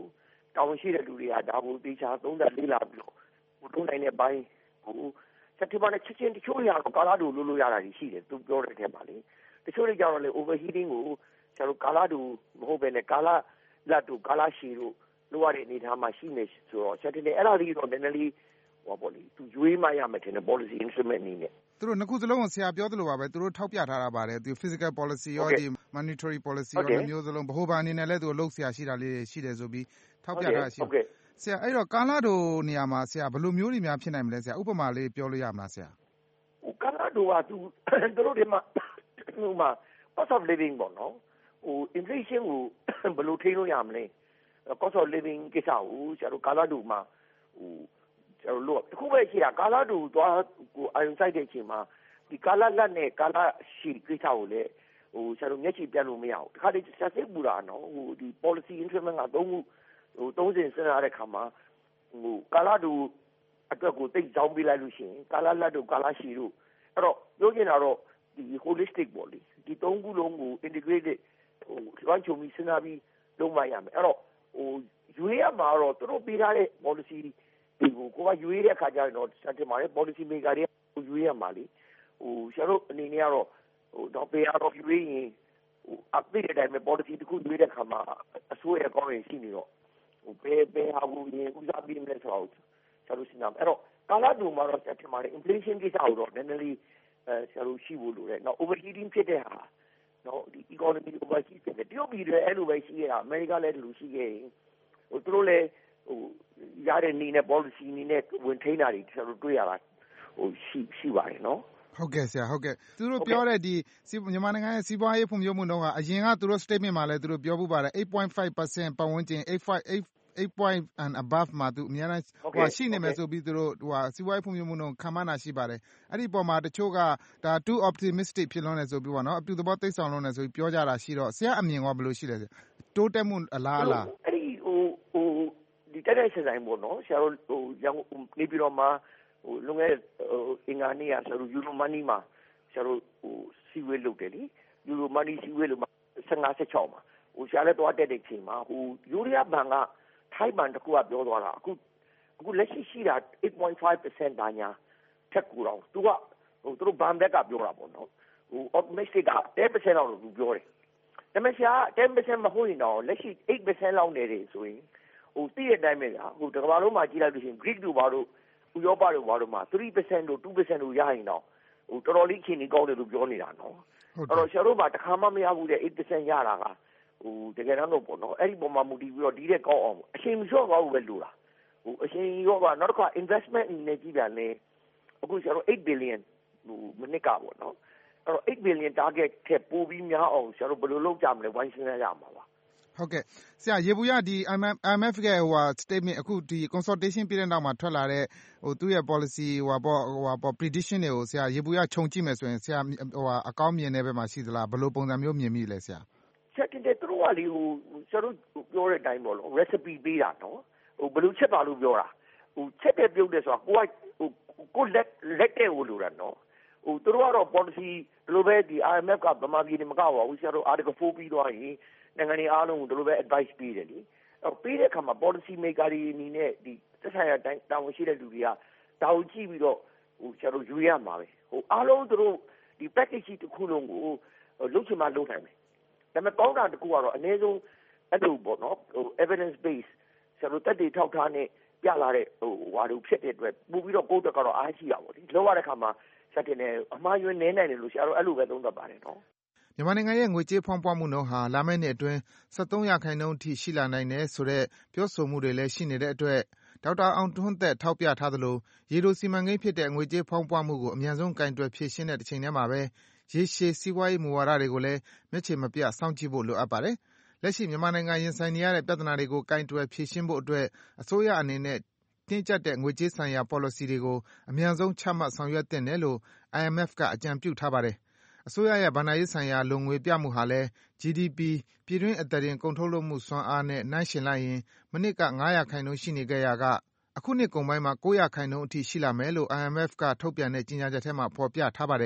တောင်းရှိတဲ့လူတွေကဒါကိုတေချာသုံးသပ်လေ့လာပြီးတော့ဟိုတုံးနိုင်တဲ့ဘိုင်းဟိုစက်တင်ဘာနဲ့ချက်ချင်းတချို့ရတော့ကာလာတူလို့လို့ရတာရှိတယ်သူပြောတဲ့ထဲမှာလေတချို့တွေကြတော့လေ overheating ကိုကျွန်တော်ကာလာတူမဟုတ်ပဲနဲ့ကာလာလက်တူကာလာရှီတို့လိုရတဲ့အနေထားမှာရှိနေဆိုတော့ချက်တင်အဲ့ဒါလေးတော့နည်းနည်းလေးဟောပေါ့လေသူရွေးမှရမယ်တဲ့ policy instrument အနေနဲ့သူတို့နှစ်ခုစလုံးကိုဆရာပြောသလိုပါပဲသူတို့ထောက်ပြထားတာပါတယ်သူ physical policy ရောဒီ monetary policy ရောမျိုးစလုံးဗဟိုဘဏ်အနေနဲ့လည်းသူလှုပ်ဆရာရှိတာလေးရှိတယ်ဆိုပြီးထောက်ပြထားရှိတယ်ဆရာအဲ့တော့ကာလာဒိုနေရာမှာဆရာဘယ်လိုမျိုးတွေများဖြစ်နိုင်မလဲဆရာဥပမာလေးပြောလို့ရမလားဆရာဟိုကာလာဒိုကသူတို့တွေမှာဟိုမှာ cost of living ပေါ့နော်ဟို inflation ကိုဘယ်လိုထိန်းလို့ရမလဲ cost of living ကိစ္စကိုဆရာတို့ကာလာဒိုမှာဟိုကျတော့လို့တခုပဲရှိတာကာလာဒူသွားကိုအယုံဆိုင်တဲ့အချိန်မှာဒီကာလာလက်နဲ့ကာလာရှီကိစ္စကိုလည်းဟိုဆရာတို့မျက်ခြေပြတ်လို့မရဘူးတခါတည်းဆက်စစ်ပူတာနော်ဟိုဒီ policy instrument ကသုံးခုဟိုသုံးစင်စဉ်းစားတဲ့ခါမှာဟိုကာလာဒူအတွက်ကိုတိတ်ကြောင်းပေးလိုက်လို့ရှိရင်ကာလာလက်တို့ကာလာရှီတို့အဲ့တော့ပြောချင်တာတော့ဒီ holistic ပေါ့လေဒီသုံးခုလုံးကို integrated ဟိုလွှမ်းခြုံပြီးစဉ်းစားပြီးလုပ်မှရမယ်အဲ့တော့ဟိုရွေးရမှာတော့သူတို့ပေးထားတဲ့ policyဒီကိုကိုကရွေးတဲ့အခါကျတော့စက်တင်ဘာရဲ့ policy maker တွေရွေးရမှာလေဟိုဆရာတို့အနေနဲ့ကတော့ဟိုတော့ပေးရတော့ရွေးရင်ဟို update တဲ့အတိုင်းပဲ policy တခုရွေးတဲ့အခါမှာအစိုးရကောင်းရင်ရှိနေတော့ဟိုပေးပေးဟာဘူးရင်ဦးစားပေးမယ်ဆိုတော့ဆရာတို့စဉ်းစားအဲ့တော့ကာလာဒူမှာတော့စက်တင်ဘာရဲ့ inflation ကိစ္စကိုတော့နည်းနည်းလေးအဲဆရာတို့ရှိဖို့လိုတယ်နော် overheating ဖြစ်တဲ့ဟာနော်ဒီ economy overheat ဖြစ်တယ်တရုတ်ပြည်တွေအဲ့လိုပဲရှိခဲ့တာအမေရိကလည်းဒီလိုရှိခဲ့ရင်ဟိုသူတို့လည်းဟိုရတဲ့နေနဲ့ policy နေနဲ့ဝင်ထိန်းတာတွေကျွန်တော်တွေ့ရတာဟိုရှိရှိပါတယ်နော်ဟုတ်ကဲ့ဆရာဟုတ်ကဲ့သူတို့ပြောတဲ့ဒီမြန်မာနိုင်ငံရဲ့စီးပွားရေးဖွံ့ဖြိုးမှုနှုန်းကအရင်ကသူတို့ statement မှာလည်းသူတို့ပြောဖို့ပါတယ် eight point five percent ပတ်ဝန်းကျင် eight point five eight point and above မှာသူအများအားဟိုရှိနေမယ်ဆိုပြီးသူတို့ဟိုစီးပွားရေးဖွံ့ဖြိုးမှုနှုန်းခံမှန်းတာရှိပါတယ်အဲ့ဒီပုံမှာတချို့ကဒါ too optimistic ဖြစ်လွန်းနေဆိုပြီးပေါ့နော်အပြုသဘောသိဆောင်လွန်းနေဆိုပြီးပြောကြတာရှိတော့ဆရာအမြင်ကဘယ်လိုရှိလဲဆရာတိုးတက်မှုအလားအလားအဲ့ဒီဟိုဟိုဒီတက်တဲ့ဆိုင်ပေါ့နော်ဆရာတို့ဟိုရန်ကုန်နေပြီးတော့မှဟိုလုံခဲ့ဟိုအင်္ဂါနေ့ကဆရာတို့ယူရိုမနီမှာဆရာတို့ဟိုစီဝေးလုပ်တယ်လေယူရိုမနီစီဝေးလို့fifteen sixteenမှာဟိုဆရာလည်းတော့တက်တဲ့ချိန်မှာဟိုယူရီးယားဘဏ်ကထိုင်းဘဏ်တကူကပြောသွားတာအခုအခုလက်ရှိရှိတာ eight point five percent ဒါညာထက်ကူတော့သူကဟိုသူတို့ဘဏ်ဘက်ကပြောတာပေါ့နော်ဟို optimistic ကten percent လောက်လို့သူပြောတယ်ဒါပေမဲ့ဆရာ ten percent မဟုတ်ရင်တော့လက်ရှိ eight percent လောက်နေတယ်ဆိုရင်ဟိုတိတဲ့အတိုင်းပဲဗျာဟိုတကဘာလုံးမှာကြည့်လိုက်လို့ရှိရင် Greek တို့ဘာလို့ဥရောပတို့ဘာလို့မှာ three percent တို့two percent တို့ရရင်တော့ဟိုတော်တော်လေးအခြေအနေကောင်းတယ်လို့ပြောနေတာနော်အဲ့တော့ဆရာတို့ကတခါမှမရဘူးတဲ့ eight percent ရတာကဟိုတကယ်တော့ပေါ့နော်အဲ့ဒီပုံမှာမူတည်ပြီးတော့ဒီတဲ့ကောင်းအောင်အချိန်မလျှော့သွားဘူးပဲလို့လားဟိုအချိန်ရောကနောက်တစ်ခါ investment အနေနဲ့ကြည့်ပြန်လေအခုဆရာတို့eight billion ဟိုမနစ်ကပေါ့နော်အဲ့တော့eight billion target ထက်ပိုပြီးများအောင်ဆရာတို့ဘယ်လိုလုပ်ကြမလဲဝိုင်းစဉ်းစားရမှာပါဟုတ်ကဲ့ဆရာရေဘူးရဒီ I M F ရဲ့ဟိုဟာ statement အခုဒီ consultation ပြတဲ့နောက်မှာထွက်လာတဲ့ဟိုသူ့ရဲ့ policy ဟိုဟာပေါ့ဟိုဟာပေါ့ prediction တွေကိုဆရာရေဘူးရခြုံကြည့်မယ်ဆိုရင်ဆရာဟိုဟာအကောင်းမြင်တဲ့ဘက်မှာရှိသလားဘယ်လိုပုံစံမျိုးမြင်မိလဲဆရာချက်တင်တဲ့သူတို့ကလေဟိုဆရာတို့ပြောတဲ့အတိုင်းပေါ့လို့ recipe ပေးတာနော်ဟိုဘယ်လိုချက်ပါလို့ပြောတာဟိုချက်တဲ့ပြုတ်တယ်ဆိုတာကိုကဟိုကိုလက်လက်တဲ့ဟိုလိုတာနော်ဟိုသူတို့ကတော့ policy ဒီလိုပဲဒီ I M F ကဗမာပြည်နေမကပါဘူးဆရာတို့ article four ပြီးသွားရင်နိုင်ငံတွေအားလုံးကိုဒီလိုပဲ advice ပေးတယ်လေအဲ့ပေးတဲ့အခါမှာ policy maker တွေအနေနဲ့ဒီသက်ဆိုင်ရာတိုင်းတာဝန်ရှိတဲ့လူတွေကဒါကိုကြည့်ပြီးတော့ဟိုဆရာတို့ယူရမှာပဲဟိုအားလုံးသူတို့ဒီ package တစ်ခုလုံးကိုလုပ်ချင်မှလုပ်နိုင်မယ်ဒါပေမဲ့ကောင်းတာတစ်ခုကတော့အနည်းဆုံးအဲ့လိုပေါ့နော်ဟို evidence base ဆရာတို့တက်တည်ထောက်ထားနဲ့ပြလာတဲ့ဟိုဟာတို့ဖြစ်တဲ့အတွက်ပို့ပြီးတော့ကိုယ့်တက်ကတော့အားရှိတာပေါ့ဒီလောက်ရတဲ့ခါမှာစက်တင်နေအမှားယွင်းနေနိုင်တယ်လို့ဆရာတို့အဲ့လိုပဲသုံးသပ်ပါတယ်နော်မြန်မာနိုင်ငံရဲ့ငွေကြေးဖောင်းပွမှုနှုန်းဟာလာမယ့်နှစ်အတွင်းseventeenရာခိုင်နှုန်းအထိရှိလာနိုင်တယ်ဆိုတဲ့ပြောဆိုမှုတွေလည်းရှိနေတဲ့အတွက်ဒေါက်တာအောင်ထွန်းသက်ထောက်ပြထားသလိုရေတိုစီမံကိန်းဖြစ်တဲ့ငွေကြေးဖောင်းပွမှုကိုအမြန်ဆုံးကင်တွယ်ဖြေရှင်းတဲ့တစ်ချိန်တည်းမှာပဲရေရှည်စီးပွားရေးမူဝါဒတွေကိုလည်းမျက်ခြေမပြတ်စောင့်ကြည့်ဖို့လိုအပ်ပါတယ်။လက်ရှိမြန်မာနိုင်ငံရင်ဆိုင်နေရတဲ့ပြဿနာတွေကိုကင်တွယ်ဖြေရှင်းဖို့အတွက်အစိုးရအနေနဲ့တင်းကျပ်တဲ့ငွေကြေးဆိုင်ရာ policy တွေကိုအမြန်ဆုံးချမှတ်ဆောင်ရွက်သင့်တယ်လို့ I M F ကအကြံပြုထားပါတယ်။အစိုးရရဲ့ဘဏ္ဍာရေးဆိုင်ရာလိုငွေပြမှုဟာလည်း G D P ပြည်တွင်းအသားတင်ကုန်ထုတ်လုပ်မှုစွမ်းအားနဲ့နှိုင်းယှဉ်လိုက်ရင်မနှစ်ကfiveရာခိုင်နှုန်းရှိနေခဲ့ရာကအခုနှစ်ကုန်ပိုင်းမှာnineရာခိုင်နှုန်းအထိရှိလာမယ်လို့ I M F ကထုတ်ပြန်တဲ့ကြေညာချက်ထဲမှာဖော်ပြထားပါတယ်။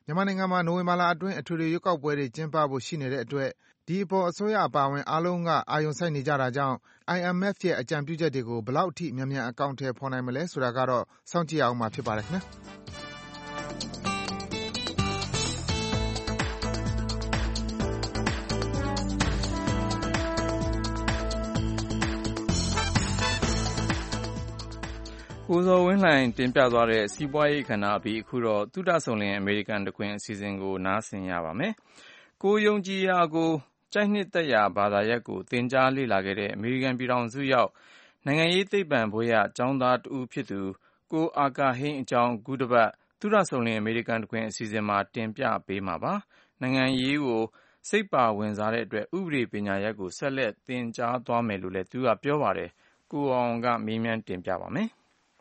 မြန်မာနိုင်ငံမှာနိုဝင်ဘာလအတွင်းအထွေထွေရွေးကောက်ပွဲတွေကျင်းပဖို့ရှိနေတဲ့အတွက်ဒီအပေါ်အစိုးရအပါအဝင်အားလုံးကအာရုံစိုက်နေကြတာကြောင့် I M F ရဲ့အကြံပြုချက်တွေကိုဘယ်လောက်ထိမြန်မြန်အကောင်အထည်ဖော်နိုင်မလဲဆိုတာကတော့စောင့်ကြည့်ရအောင်မှာဖြစ်ပါတယ်ခင်ဗျာကိုဇော်ဝင်းလှိုင်တင်ပြသွားတဲ့စီးပွားရေးကဏ္ဍအပြီးအခုတော့သုဒ္ဓဆုံလင်အမေရိကန်တခွင်အစီအစဉ်ကိုနားဆင်ရပါမယ်။ကိုယုံကြည်ရာကိုကြိုက်နှစ်သက်ရာဘာသာရပ်ကိုသင်ကြားလေ့လာခဲ့တဲ့အမေရိကန်ပြည်ထောင်စုရောက်နိုင်ငံရေးသိပ္ပံဘွဲ့ရကျောင်းသားတဦးဖြစ်သူကိုအာကာဟိန်းအကြောင်းခုတစ်ပတ်သုဒ္ဓဆုံလင်အမေရိကန်တခွင်အစီအစဉ်မှာတင်ပြပေးမှာပါ။နိုင်ငံရေးကိုစိတ်ပါဝင်စားတဲ့အတွက်ဥပဒေပညာရပ်ကိုဆက်လက်သင်ကြားသွားမယ်လို့လည်းသူကပြောပါတယ်။ကိုအောင်ကမေးမြန်းတင်ပြပါမယ်။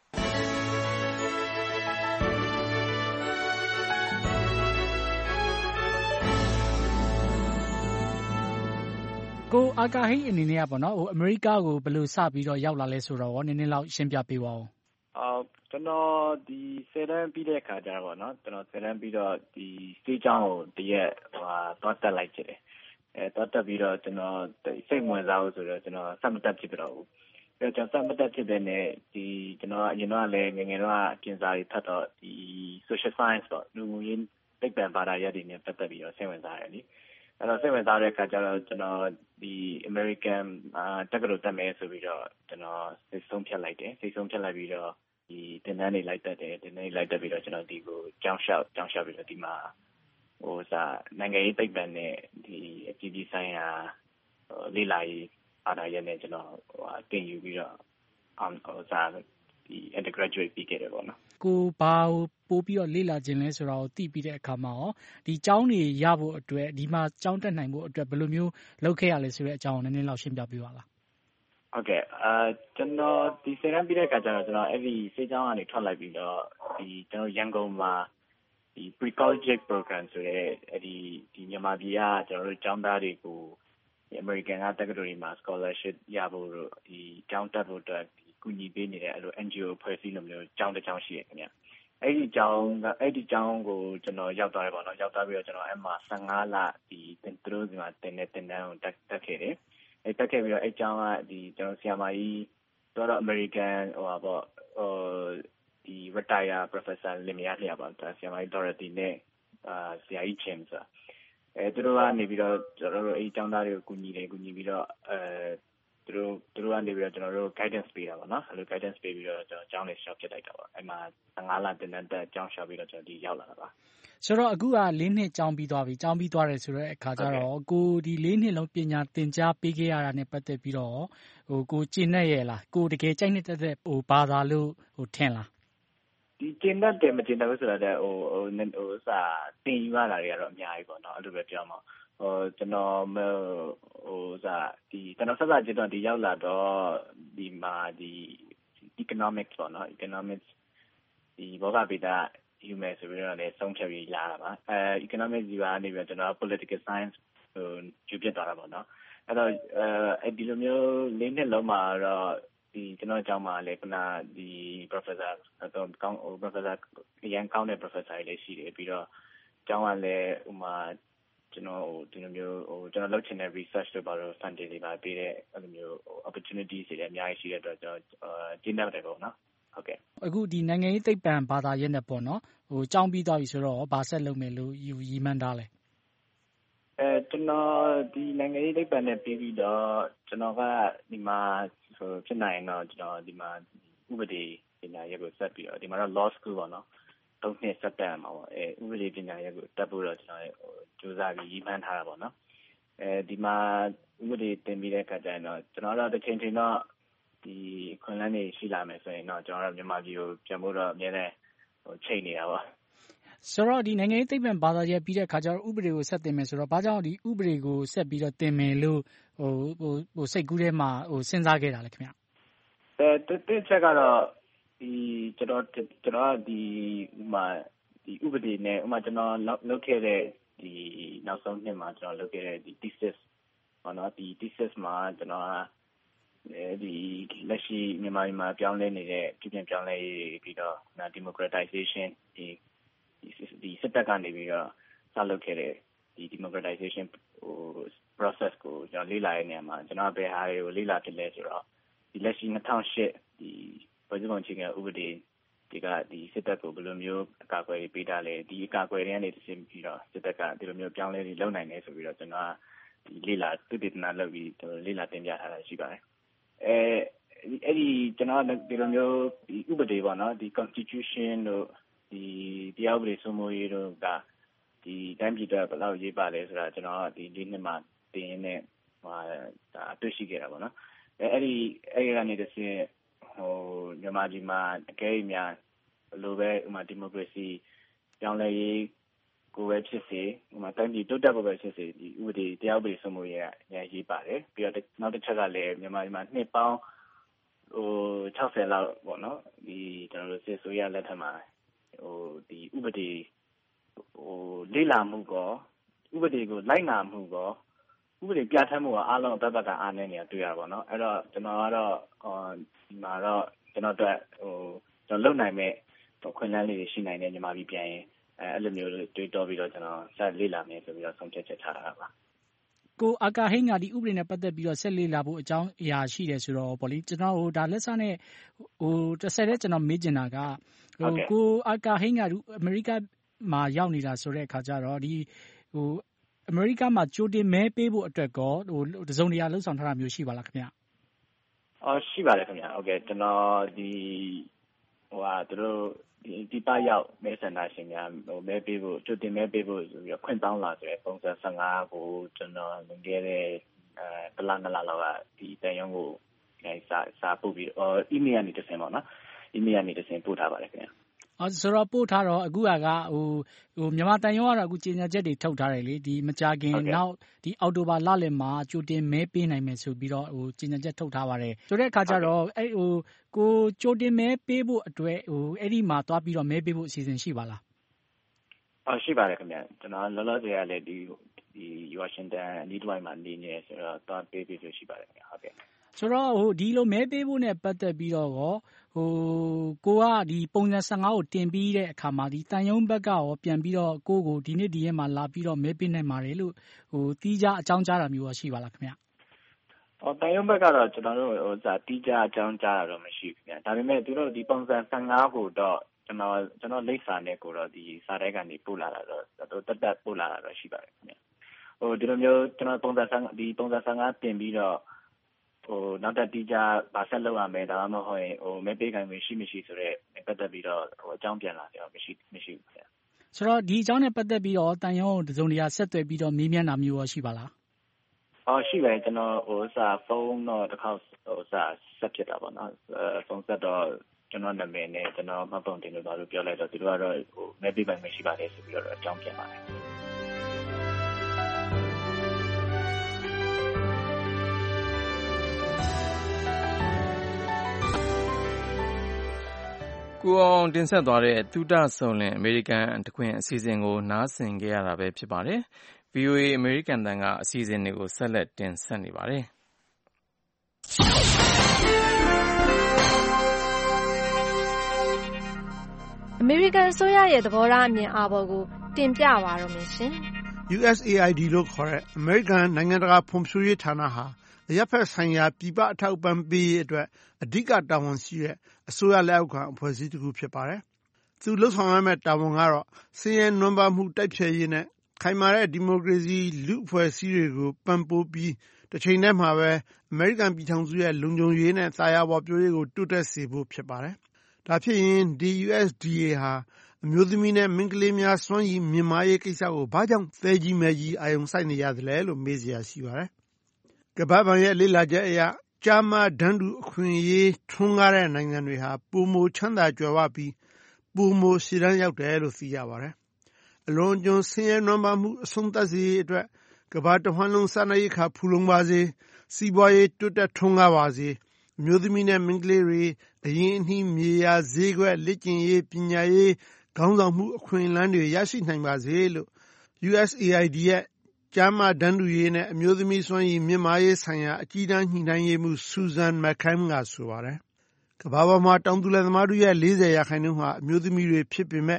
ကိုအာကာဟိန်းအနေနဲ့ကပေါ့နော်ဟိုအမေရိကကိုဘယ်လိုစပြီးတော့ရောက်လာလဲဆိုတော့နည်းနည်းလောက်ရှင်းပြပေးပါဦး။အော်ကျွန်တော်ဒီဆယ်တန်းပြီးတဲ့အခါကျတော့နော်ကျွန်တော်ဆယ်တန်းပြီးတော့ဒီစေးချောင်းကိုတရက်ဟိုသွားတက်လိုက်ကြတယ်။အဲသွားတက်ပြီးတော့ကျွန်တော်စိတ်ဝင်စားလို့ဆိုတော့ကျွန်တော်စက်မတက်ဖြစ်တော့ဘူး။အဲကျွန်တော်စက်မတက်ဖြစ်တဲ့နဲ့ဒီကျွန်တော်အရင်တော့လည်းငယ်ငယ်တော့ကျင်စာတွေဖတ်တော့ဒီ social science ပေါ့လူမှုရေးသိပ္ပံဘာသာရပ်တွေနဲ့ပတ်သက်ပြီးတော့စိတ်ဝင်စားရတယ်လေ။အဲ့တော့စိတ်ဝင်စားတဲ့အခါကျတော့ကျွန်တော်ဒီ American တက္ကသိုလ်တက်မယ်ဆိုပြီးတော့ကျွန်တော်စိတ်ဆုံးဖြတ်လိုက်တယ်စိတ်ဆုံးဖြတ်လိုက်ပြီးတော့ဒီတင်တန်းတွေလိုက်တက်တယ်တင်တန်းတွေလိုက်တက်ပြီးတော့ကျွန်တော်ဒီကိုကြောင်းလျှောက်ကြောင်းလျှောက်ပြီးတော့ဒီမှာဟိုစားနိုင်ငံရေးသိပ္ပံနဲ့ဒီအပြည်ပြည်ဆိုင်ရာလေ့လာရေးအားရရဲ့နဲ့ကျွန်တော်ဟိုတင်ယူပြီးတော့အောင်ဟိုစားဒီ undergraduate ပြီးခဲ့တယ်ပေါ့နော်ကိုဘာပို့ပြီးတော့လေ့လာခြင်းလဲဆိုတာကိုသိပြီးတဲ့အခါမှာရောဒီကျောင်းတွေရဖို့အတွက်ဒီမှာကျောင်းတက်နိုင်ဖို့အတွက်ဘယ်လိုမျိုးလုပ်ခဲ့ရလဲဆိုတဲ့အကြောင်းကိုနည်းနည်းလောက်ရှင်းပြပေးပါလားဟုတ်ကဲ့အာကျွန်တော်ဒီဆယ်တန်းပြီးတဲ့အခါကျတော့ကျွန်တော်အဲ့ဒီစေကျောင်းကနေထွက်လိုက်ပြီးတော့ဒီကျွန်တော်ရန်ကုန်မှာဒီ pre-collegiate program ဆိုတဲ့အဲ့ဒီဒီမြန်မာပြည်ကကျွန်တော်တို့ကျောင်းသားတွေကိုဒီ American ကတက္ကသိုလ်တွေမှာ scholarship ရဖို့ဒီကျောင်းတက်ဖို့အတွက်ဒီကူညီပေးနေတဲ့အဲ့လို N G O ဖွဲ့စည်းလိုမျိုးကျောင်းတစ်ကျောင်းရှိရခင်ဗျအဲ့ဒီကျောင်းကအဲ့ဒီကျောင်းကိုကျွန်တော်ရောက်သွားတယ်ပေါ့နော်ရောက်သွားပြီးတော့ကျွန်တော်အဲ့မှာဆယ်ငါးလဒီတင်သူတို့ဒီမှာတင်တဲ့တင်တန်းကိုတက်တက်ခဲ့တယ်အဲ့တက်ခဲ့ပြီးတော့အဲ့ကျောင်းကဒီကျွန်တော်ဆရာမကြီးတော့ American ဟိုပါပေါ့ဟိုဒီ retire professor လင်မယားလျာပါဆရာမကြီး Dorothy နဲ့အာဆရာကြီး James အဲသူတို့ကနေပြီးတော့ကျွန်တော်တို့အဲ့ကျောင်းသားတွေကိုကူညီတယ်ကူညီပြီးတော့အဲသူတို့သူတို့ကနေပြီးတော့ကျွန်တော်တို့ guidance ပေးတာပေါ့နော်အဲ့လို guidance ပေးပြီးတော့ကျွန်တော်ကျောင်းလေးရှောက်ဖြစ်လိုက်တာပေါ့အဲ့မှာဆယ်ငါးလတင်တဲ့တက်ကျောင်းရှောက်ပြီးတော့ကျွန်တော်ဒီရောက်လာတာပါဆိုတော့အခုကလေးနှစ်ကျောင်းပြီးသွားပြီကျောင်းပြီးသွားတယ်ဆိုတော့အခါကျတော့ကိုဒီလေးနှစ်လုံးပညာသင်ကြားပေးခဲ့ရတာနဲ့ပတ်သက်ပြီးတော့ဟိုကိုကျင့်နဲ့ရဲ့လားကိုတကယ်ကြိုက်နေတဲ့ဟိုဘာသာလို့ဟိုထင်လားဒီကျင့်တဲ့တယ်မကျင့်တဲ့ဆိုတာတဲ့ဟိုဟိုဟိုစာတင်ယူရတာတွေကတော့အများကြီးပေါ့နော်အဲ့လိုပဲပြောမှာဟိုကျွန်တော်ဟိုစားဒီကျွန်တော်ဆက်စားကြည့်တော့ဒီရောက်လာတော့ဒီမှာဒီ economics ပေါ့နော် economics ဒီဘောဂဗေဒယူမယ်ဆိုပြီးတော့လည်းဆုံးဖြတ်ပြီးလာတာပါအဲ economics ဒီကနေပြီးတော့ကျွန်တော် political science ဟိုကျူပြသွားတာပေါ့နော်အဲ့တော့အဲဒီလိုမျိုးလေးနှစ်လုံးမှာတော့ဒီကျွန်တော်အကြောင်းမှာလည်းခုနဒီ professor တော့ကောင်း professor ရန်ကောင်းတဲ့ professor တွေလည်းရှိတယ်ပြီးတော့အကြောင်းကလည်းဥမာကျွန်တော်ဒီလိုမျိုးဟိုကျွန်တော်လုပ်ချင်တဲ့ research တွေပါတော့ funding တွေပါပေးတဲ့အဲ့လိုမျိုး opportunities တွေလည်းအများကြီးရှိတဲ့အတွက်ကျွန်တော်ကျင်းနေတယ်ပေါ့နော်ဟုတ်ကဲ့အခုဒီနိုင်ငံရေးသိပ္ပံဘာသာရပ်နဲ့ပေါ့နော်ဟိုကျောင်းပြီးသွားပြီဆိုတော့ဘာဆက်လုပ်မယ်လို့ယူရည်မှန်းထားလဲအဲကျွန်တော်ဒီနိုင်ငံရေးသိပ္ပံနဲ့ပြီးပြီးတော့ကျွန်တော်ကဒီမှာဟိုဖြစ်နိုင်တော့ကျွန်တော်ဒီမှာဥပဒေပညာရပ်ကိုဆက်ပြီးတော့ဒီမှာတော့ law school ပေါ့နော်သုံးနှစ်ဆက်တက်မှာပေါ့အဲဥပဒေပညာရပ်ကိုတက်ဖို့တော့ကျွန်တော်ဟိုစူးစမ်းပြီးရည်မှန်းထားတာပေါ့နော်အဲဒီမှာဥပဒေတင်ပြီးတဲ့အခါကျရင်တော့ကျွန်တော်တို့တစ်ချိန်ချိန်တော့ဒီခွန်လန်းနေရှိလာမယ်ဆိုရင်တော့ကျွန်တော်တို့မြန်မာပြည်ကိုပြန်ဖို့တော့အများနဲ့ဟိုချိန်နေတာပေါ့ဆိုတော့ဒီနိုင်ငံရေးသိပ္ပံဘာသာရပ်ပြီးတဲ့အခါကျတော့ဥပဒေကိုဆက်တင်မယ်ဆိုတော့ဘာကြောင့်ဒီဥပဒေကိုဆက်ပြီးတော့တင်မယ်လို့ဟိုဟိုဟိုစိတ်ကူးထဲမှာဟိုစဉ်းစားခဲ့တာလေခင်ဗျအဲတစ်ချက်ကတော့ဒီကျွန်တော်ကျွန်တော်ဒီဥမာဒီဥပဒေနဲ့ဥမာကျွန်တော်လုပ်ခဲ့တဲ့ဒီနောက်ဆုံးနှစ်မှာကျွန်တော်လုပ်ခဲ့တဲ့ဒီ thesis ဟောနော်ဒီ thesis မှာကျွန်တော်အဲဒီလက်ရှိမြန်မာပြည်မှာပြောင်းလဲနေတဲ့ပြည်ပြန်ပြောင်းလဲရေးပြီးတော့ democratization ဒီဒီစစ်တပ်ကနေပြီးတော့စလုပ်ခဲ့တဲ့ဒီ democratization ဟို process ကိုကျွန်တော်လေ့လာရတဲ့နေရာမှာကျွန်တော်ဘယ်ဟာတွေကိုလေ့လာဖြစ်လဲဆိုတော့ဒီလက်ရှိtwo thousand eightဒီဖွဲ့စည်းပုံအခြေခံဥပဒေဒီကဒီစစ်တပ်ကိုဘယ်လိုမျိုးအကာအကွယ်ပေးတာလဲဒီအကာအကွယ်တွေကနေသိပြီးတော့စစ်တပ်ကဒီလိုမျိုးပြောင်းလဲပြီးလုပ်နိုင်တယ်ဆိုပြီးတော့ကျွန်တော်ဒီလေ့လာသုတေသနလုပ်ပြီးလေ့လာတင်ပြထားတာရှိပါတယ်အဲအဲ့ဒီကျွန်တော်ဒီလိုမျိုးဒီဥပဒေပေါ့နော်ဒီ constitution တို့ဒီတရားဥပဒေစိုးမိုးရေးတို့ကဒီတိုင်းပြည်တွေဘယ်လောက်ရေးပါလဲဆိုတာကျွန်တော်ဒီဒီနှစ်မှာတင်ရင်းနဲ့ဟိုဒါတွေ့ရှိခဲ့တာပေါ့နော်အဲအဲ့ဒီအဲ့ဒီကနေတစ်ဆင့်ဟိုမြန်မာပြည်မှာအကဲအများဘယ်လိုပဲဥမာဒီမိုကရေစီပြောင်းလဲရေးကိုပဲဖြစ်စေဥမာတိုင်းပြည်တိုးတက်ဖို့ပဲဖြစ်စေဒီဥပဒေတရားဥပဒေစိုးမိုးရေးကအများကြီးပါတယ်ပြီးတော့နောက်တစ်ချက်ကလည်းမြန်မာပြည်မှာနှစ်ပေါင်းဟိုsixtyလောက်ပေါ့နော်ဒီကျွန်တော်တို့စစ်ဆိုရလက်ထက်မှာဟိုဒီဥပဒေဟိုလေ့လာမှုကောဥပဒေကိုလိုက်နာမှုကောဥပဒေပြဋ္ဌာန်းမှုကအားလုံးတစ်ပတ်ကအားနေနေတာတွေ့ရပါတော့အဲ့တော့ကျွန်တော်ကတော့ဟိုဒီမှာတော့ကျွန်တော်တို့ဟိုကျွန်တော်လုံနိုင်မဲ့ခွင့်လန်းလေးတွေရှိနိုင်တယ်မြန်မာပြည်ပြန်ရင်အဲအဲ့လိုမျိုးတွေးတောပြီးတော့ကျွန်တော်ဆက်လေ့လာမယ်ဆိုပြီးတော့ဆုံးဖြတ်ချက်ထားတာပါကိုအာကာဟိန်းကဒီဥပဒေနဲ့ပတ်သက်ပြီးတော့ဆက်လေ့လာဖို့အကြောင်းအရာရှိတယ်ဆိုတော့ဗောလေကျွန်တော်ဟိုဒါလက်စနဲ့ဟိုတစ်ဆက်တည်းကျွန်တော်မေးချင်တာကဟိုကိုအာကာဟိန်းကအမေရိကမှာရောက်နေတာဆိုတဲ့အခါကျတော့ဒီဟိုအမေရိကမှာကြိုတင်မဲပေးဖို့အတွက်ကောဟိုတစုံတရာလှုပ်ဆောင်ထားတာမျိုးရှိပါလားခင်ဗျအော်ရှိပါတယ်ခင်ဗျဟုတ်ကဲ့ကျွန်တော်ဒီဟိုဟာသူတို့ဒီဒီပါရောက်မဲဆန္ဒရှင်များဟိုမဲပေးဖို့ကြိုတင်မဲပေးဖို့ဆိုပြီးတော့ခွင့်တောင်းလာဆိုတဲ့ပုံစံfifteenကိုကျွန်တော်ငင်ခဲ့တဲ့အဲတလားနလားလောက်ကဒီတန်ရုံးကိုအဲစာစာပို့ပြီးအော် email ကနေတစ်ဆင့်ပေါ့နော် email ကနေတစ်ဆင့်ပို့ထားပါတယ်ခင်ဗျအော်ဆိုတော့ပို့ထားတော့အခုကဟိုဟိုမြန်မာတန်ရုံးကတော့အခုကြေညာချက်တွေထုတ်ထားတယ်လေဒီမကြခင်နောက်ဒီအောက်တိုဘာလလယ်မှာကြိုတင်မဲပေးနိုင်မယ်ဆိုပြီးတော့ဟိုကြေညာချက်ထုတ်ထားပါတယ်ဆိုတဲ့အခါကျတော့အဲ့ဟိုကိုကြိုတင်မဲပေးဖို့အတွက်ဟိုအဲ့ဒီမှာသွားပြီးတော့မဲပေးဖို့အစီအစဉ်ရှိပါလားအော်ရှိပါတယ်ခင်ဗျကျွန်တော်လောလောဆယ်ကလည်းဒီဒီဝါရှင်တန်နီးတွိုင်းမှာနေနေဆိုတော့သွားပေးပေးလို့ရှိပါတယ်ခင်ဗျဟုတ်ကဲ့ဆိုတော့ဟိုဒီလိုမဲပေးဖို့နဲ့ပတ်သက်ပြီးတော့ဟိုကိုကဒီပုံစံfifteenကိုတင်ပြီးတဲ့အခါမှာဒီတန်ယုံဘက်ကရောပြန်ပြီးတော့ကိုကိုဒီနေ့ဒီရက်မှာလာပြီးတော့မဲပေးနိုင်ပါတယ်လို့ဟိုတီးခြားအကြောင်းကြားတာမျိုးရှိပါလားခင်ဗျ။အော်တန်ယုံဘက်ကတော့ကျွန်တော်တို့ဟိုစာတီးခြားအကြောင်းကြားတာတော့မရှိဘူးခင်ဗျ။ဒါပေမဲ့သူတို့ဒီပုံစံfifteenကိုတော့ကျွန်တော်ကျွန်တော်လိပ်စာနဲ့ကိုတော့ဒီစာတိုက်ကနေပို့လာတာတော့တို့တက်တက်ပို့လာတာတော့ရှိပါတယ်ခင်ဗျ။ဟိုဒီလိုမျိုးကျွန်တော်ပုံစံဒီပုံစံfifteenတင်ပြီးတော့ဟိုနောက်တက်တီးကြပါဆက်လောက်ရမယ်ဒါမှမဟုတ်ရင်ဟိုမဲပေးကံမျိုးရှိမရှိဆိုတော့ပတ်သက်ပြီးတော့ဟိုအကြောင်းပြန်လာတယ်မရှိမရှိဘူးခင်ဗျဆိုတော့ဒီအကြောင်းနဲ့ပတ်သက်ပြီးတော့တန်ရုံးတစုံတရာဆက်သွယ်ပြီးတော့မေးမြန်းတာမျိုးရောရှိပါလားအော်ရှိတယ်ကျွန်တော်ဟိုစာဖုန်းတော့တစ်ခေါက်ဟိုစာဆက်ဖြစ်တာပေါ့နော်ဖုန်းဆက်တော့ကျွန်တော်နာမည်နဲ့ကျွန်တော်မှတ်ပုံတင်လို့ပါလို့ပြောလိုက်တော့သူတို့ကတော့ဟိုမဲပေးကံမျိုးရှိပါတယ်ဆိုပြီးတော့အကြောင်းပြန်လာတယ်ကိုအောင်တင်ဆက်သွားတဲ့သုတဆုံလင်အမေရိကန်တခွင်အစီအစဉ်ကိုနားဆင်ကြရတာပဲဖြစ်ပါတယ်။ V O A အမေရိကန်တန်ကအစီအစဉ်တွေကိုဆက်လက်တင်ဆက်နေပါတယ်။အမေရိကန်အစိုးရရဲ့သဘောထားအမြင်အာဘော်ကိုတင်ပြပါရမယ်ရှင်။ U S A I D လို့ခေါ်တဲ့အမေရိကန်နိုင်ငံတကာဖွံ့ဖြိုးရေးဌာနဟာအရပ်ဖက်ဆိုင်ရာပြည်ပအထောက်အပံ့ပေးရေးအတွက်အဓိကတာဝန်ရှိတဲ့အစိုးရလက်အောက်ခံအဖွဲ့အစည်းတစ်ခုဖြစ်ပါတယ်။သူလုပ်ဆောင်ရမယ့်တာဝန်ကတော့ဆင်းရဲနွမ်းပါးမှုတိုက်ဖျက်ရေးနဲ့ခိုင်မာတဲ့ဒီမိုကရေစီလူ့အဖွဲ့အစည်းတွေကိုပံ့ပိုးပြီးတစ်ချိန်တည်းမှာပဲအမေရိကန်ပြည်ထောင်စုရဲ့လုံခြုံရေးနဲ့သာယာဝပြောရေးကိုတိုးတက်စေဖို့ဖြစ်ပါတယ်။ဒါဖြစ်ရင်ဒီ U S D A ဟာအမျိုးသမီးနဲ့မိန်းကလေးများစွမ်းရည်မြင့်မားရေးကိစ္စကိုဘာကြောင့်သဲကြီးမဲကြီးအာရုံစိုက်နေရသလဲလို့မေးစရာရှိပါတယ်။ကမ္ဘာ့ဘဏ်ရဲ့လေ့လာချက်အရကျားမတန်းတူအခွင့်အရေးထွန်းကားတဲ့နိုင်ငံတွေဟာပိုမိုချမ်းသာကြွယ်ဝပြီးပိုမိုရှေ့တန်းရောက်တယ်လို့သိရပါတယ်။အလွန်အကျွံဆင်းရဲနွမ်းပါးမှုအဆုံးသတ်စေရေးအတွက်ကမ္ဘာတစ်ဝှမ်းလုံးစားနပ်ရိက္ခာဖူလုံပါစေ၊စီးပွားရေးတိုးတက်ထွန်းကားပါစေ၊အမျိုးသမီးနဲ့မိန်းကလေးတွေအရင်းအနှီးမြေယာဈေးကွက်လေ့ကျင့်ရေးပညာရေးခေါင်းဆောင်မှုအခွင့်အလမ်းတွေရရှိနိုင်ပါစေလို့ U S A I D ရဲ့ကျားမတန်းတူရေးနဲ့အမျိုးသမီးစွမ်းရည်မြင့်မားရေးဆိုင်ရာအကြီးတန်းညှိနှိုင်းရေးမှူး Susan McCain ကဆိုပါတယ်။ကမ္ဘာပေါ်မှာတောင်သူလယ်သမားတို့ရဲ့၄၀ရာခိုင်နှုန်းဟာအမျိုးသမီးတွေဖြစ်ပေမဲ့မ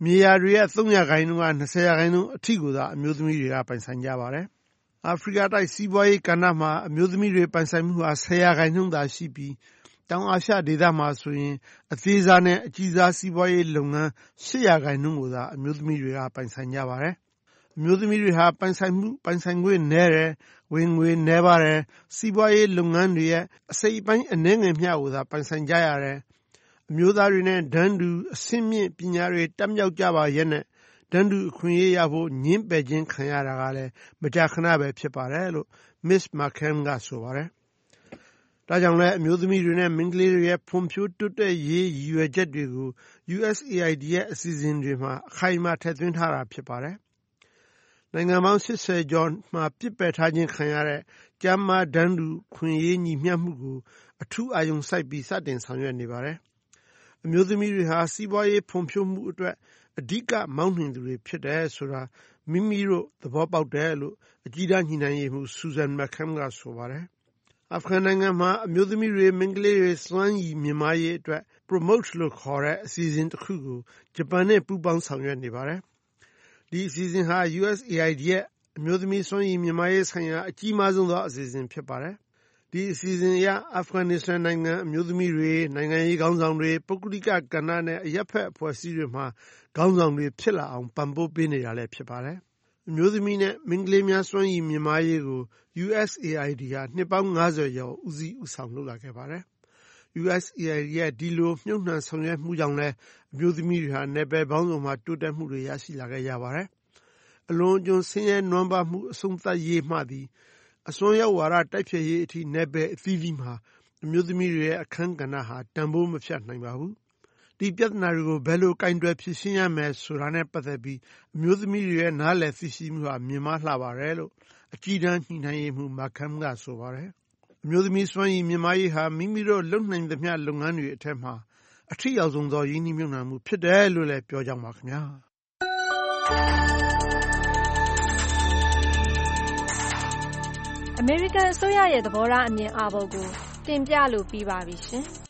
မြေယာတွေရဲ့သုံးရာခိုင်နှုန်းက၂၀ရာခိုင်နှုန်းအထိကိုသာအမျိုးသမီးတွေကပိုင်ဆိုင်ကြပါတယ်။အာဖရိကတိုက်စီးပွားရေးကဏ္ဍမှာအမျိုးသမီးတွေပိုင်ဆိုင်မှုဟာ၁၀ရာခိုင်နှုန်းသာရှိပြီးတောင်အာရှဒေသမှာဆိုရင်အသေးစားနဲ့အကြီးစားစီးပွားရေးလုပ်ငန်း၈ရာခိုင်နှုန်းကိုသာအမျိုးသမီးတွေကပိုင်ဆိုင်ကြပါတယ်။အမျိုးသမီးတွေဟာပိုင်ဆိုင်မှုပိုင်ဆိုင်ခွင့်နည်းတယ်၊ဝင်ငွေနည်းပါတယ်၊စီးပွားရေးလုပ်ငန်းတွေရဲ့အစိတ်အပိုင်းအနည်းငယ်မျှကိုသာပိုင်ဆိုင်ကြရတယ်။အမျိုးသားတွေနဲ့တန်းတူအဆင့်မြင့်ပညာတွေတတ်မြောက်ကြပါရဲ့နဲ့တန်းတူအခွင့်အရေးရဖို့ငြင်းပယ်ခြင်းခံရတာကလည်းမကြာခဏပဲဖြစ်ပါတယ်လို့ မစ္စ McCann ကဆိုပါတယ်။ဒါကြောင့်လည်းအမျိုးသမီးတွေနဲ့မိန်းကလေးတွေရဲ့ဖွံ့ဖြိုးတိုးတက်ရေးရည်ရွယ်ချက်တွေကို ယူအက်စ်အေအိုင်ဒီ ရဲ့အစီအစဉ်တွေမှာအခိုင်အမာထည့်သွင်းထားတာဖြစ်ပါတယ်။နိုင်ငံပေါင်း၈၀ကျော်မှာပစ်ပယ်ထားခြင်းခံရတဲ့ကျားမတန်းတူခွင့်ရေးညီမျှမှုကိုအထူးအာရုံစိုက်ပြီးစတင်ဆောင်ရွက်နေပါတယ်။အမျိုးသမီးတွေဟာစီးပွားရေးဖွံ့ဖြိုးမှုအတွက်အဓိကမောင်းနှင်သူတွေဖြစ်တယ်ဆိုတာမိမိတို့သဘောပေါက်တယ်လို့အကြီးတန်းညှိနှိုင်းရေးမှူး Susan McCann ကဆိုပါတယ်။အာဖဂန်နိုင်ငံမှာအမျိုးသမီးတွေမိန်းကလေးတွေစွမ်းရည်မြင့်မားရေးအတွက် Promote လို့ခေါ်တဲ့အစီအစဉ်တစ်ခုကိုဂျပန်နဲ့ပူးပေါင်းဆောင်ရွက်နေပါတယ်။ဒီအစီအစဉ်ဟာ ယူအက်စ်အေအိုင်ဒီ ရဲ့အမျိုးသမီးစွမ်းရည်မြင့်မားရေးဆိုင်ရာအကြီးမားဆုံးသောအစီအစဉ်ဖြစ်ပါတယ်။ဒီအစီအစဉ်အရအာဖဂန်နစ္စတန်နိုင်ငံအမျိုးသမီးတွေနိုင်ငံရေးခေါင်းဆောင်တွေပုဂ္ဂလိကကဏ္ဍနဲ့အရပ်ဖက်အဖွဲ့အစည်းတွေမှာခေါင်းဆောင်တွေဖြစ်လာအောင်ပံ့ပိုးပေးနေတာလည်းဖြစ်ပါတယ်။အမျိုးသမီးနဲ့မိန်းကလေးများစွမ်းရည်မြင့်မားရေးကို ယူအက်စ်အေအိုင်ဒီဟာနှစ်ပေါင်း၅၀ကျော်ဦးစီးဦးဆောင်လုပ်လာခဲ့ပါတယ်။ ယူအက်စ်အေအိုင်ဒီရဲ့ဒီလိုမြှုပ်နှံဆောင်ရွက်မှုကြောင့်လည်းအမျိုးသမီးတွေဟာနယ်ပယ်ပေါင်းစုံမှာတိုးတက်မှုတွေရရှိလာခဲ့ကြပါတယ်။အလွန်အကျွံဆင်းရဲနွမ်းပါးမှုအဆုံးသတ်ရေးမှသည်အစွန်းရောက်ဝါဒတိုက်ဖျက်ရေးအထိနယ်ပယ်အသီးသီးမှာအမျိုးသမီးတွေရဲ့အခန်းကဏ္ဍဟာတန်ဖိုးမဖြတ်နိုင်ပါဘူး။ဒီပြဿနာတွေကိုဘယ်လိုကိုင်တွယ်ဖြေရှင်းရမယ်ဆိုတာနဲ့ပတ်သက်ပြီးအမျိုးသမီးတွေရဲ့နားလည်သိရှိမှုဟာမြင့်မားလှပါတယ်လို့အကြီးတန်းညှိနှိုင်းရေးမှူး McCann ကဆိုပါတယ်။အမျိုးသမီးစွမ်းရည်မြင့်မားရေးဟာမိမိတို့လုပ်နိုင်သမျှလုပ်ငန်းတွေအထက်မှာအထိရောက်ဆုံးသောရင်းနှီးမြှုပ်နှံမှုဖြစ်တယ်လို့လည်းပြောကြောင်းပါခင်ဗျာ။အမေရိကန်အစိုးရရဲ့သဘောထားအမြင်အာဘော်ကိုတင်ပြလို့ပြီးပါပြီရှင်။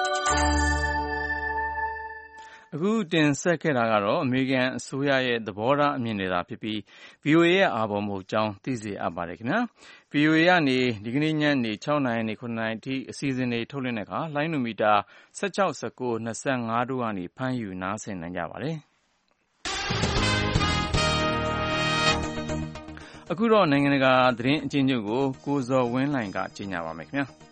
အခုတင်ဆက်ခဲ့တာကတော့အမေရိကန်အစိုးရရဲ့သဘောထားအမြင်တွေသာဖြစ်ပြီး ဗွီအိုအေရဲ့အာဘော်မဟုတ်ကြောင်းသိစေအပ်ပါတယ်ခင်ဗျာ။ ဗွီအိုအေကနေဒီကနေ့ညနေ၆နာရီနဲ့၇နာရီအထိအစီအစဉ်တွေထုတ်လွှင့်တဲ့အခါလိုင်းနိုမီတာ၁၆၊၁၉၊၂၅တို့ကနေဖမ်းယူနားဆင်နိုင်ကြပါတယ်။အခုတော့နိုင်ငံတကာသတင်းအကျဉ်းချုပ်ကိုကိုဇော်ဝင်းလှိုင်ကကြေညာပါမယ်ခင်ဗျာ။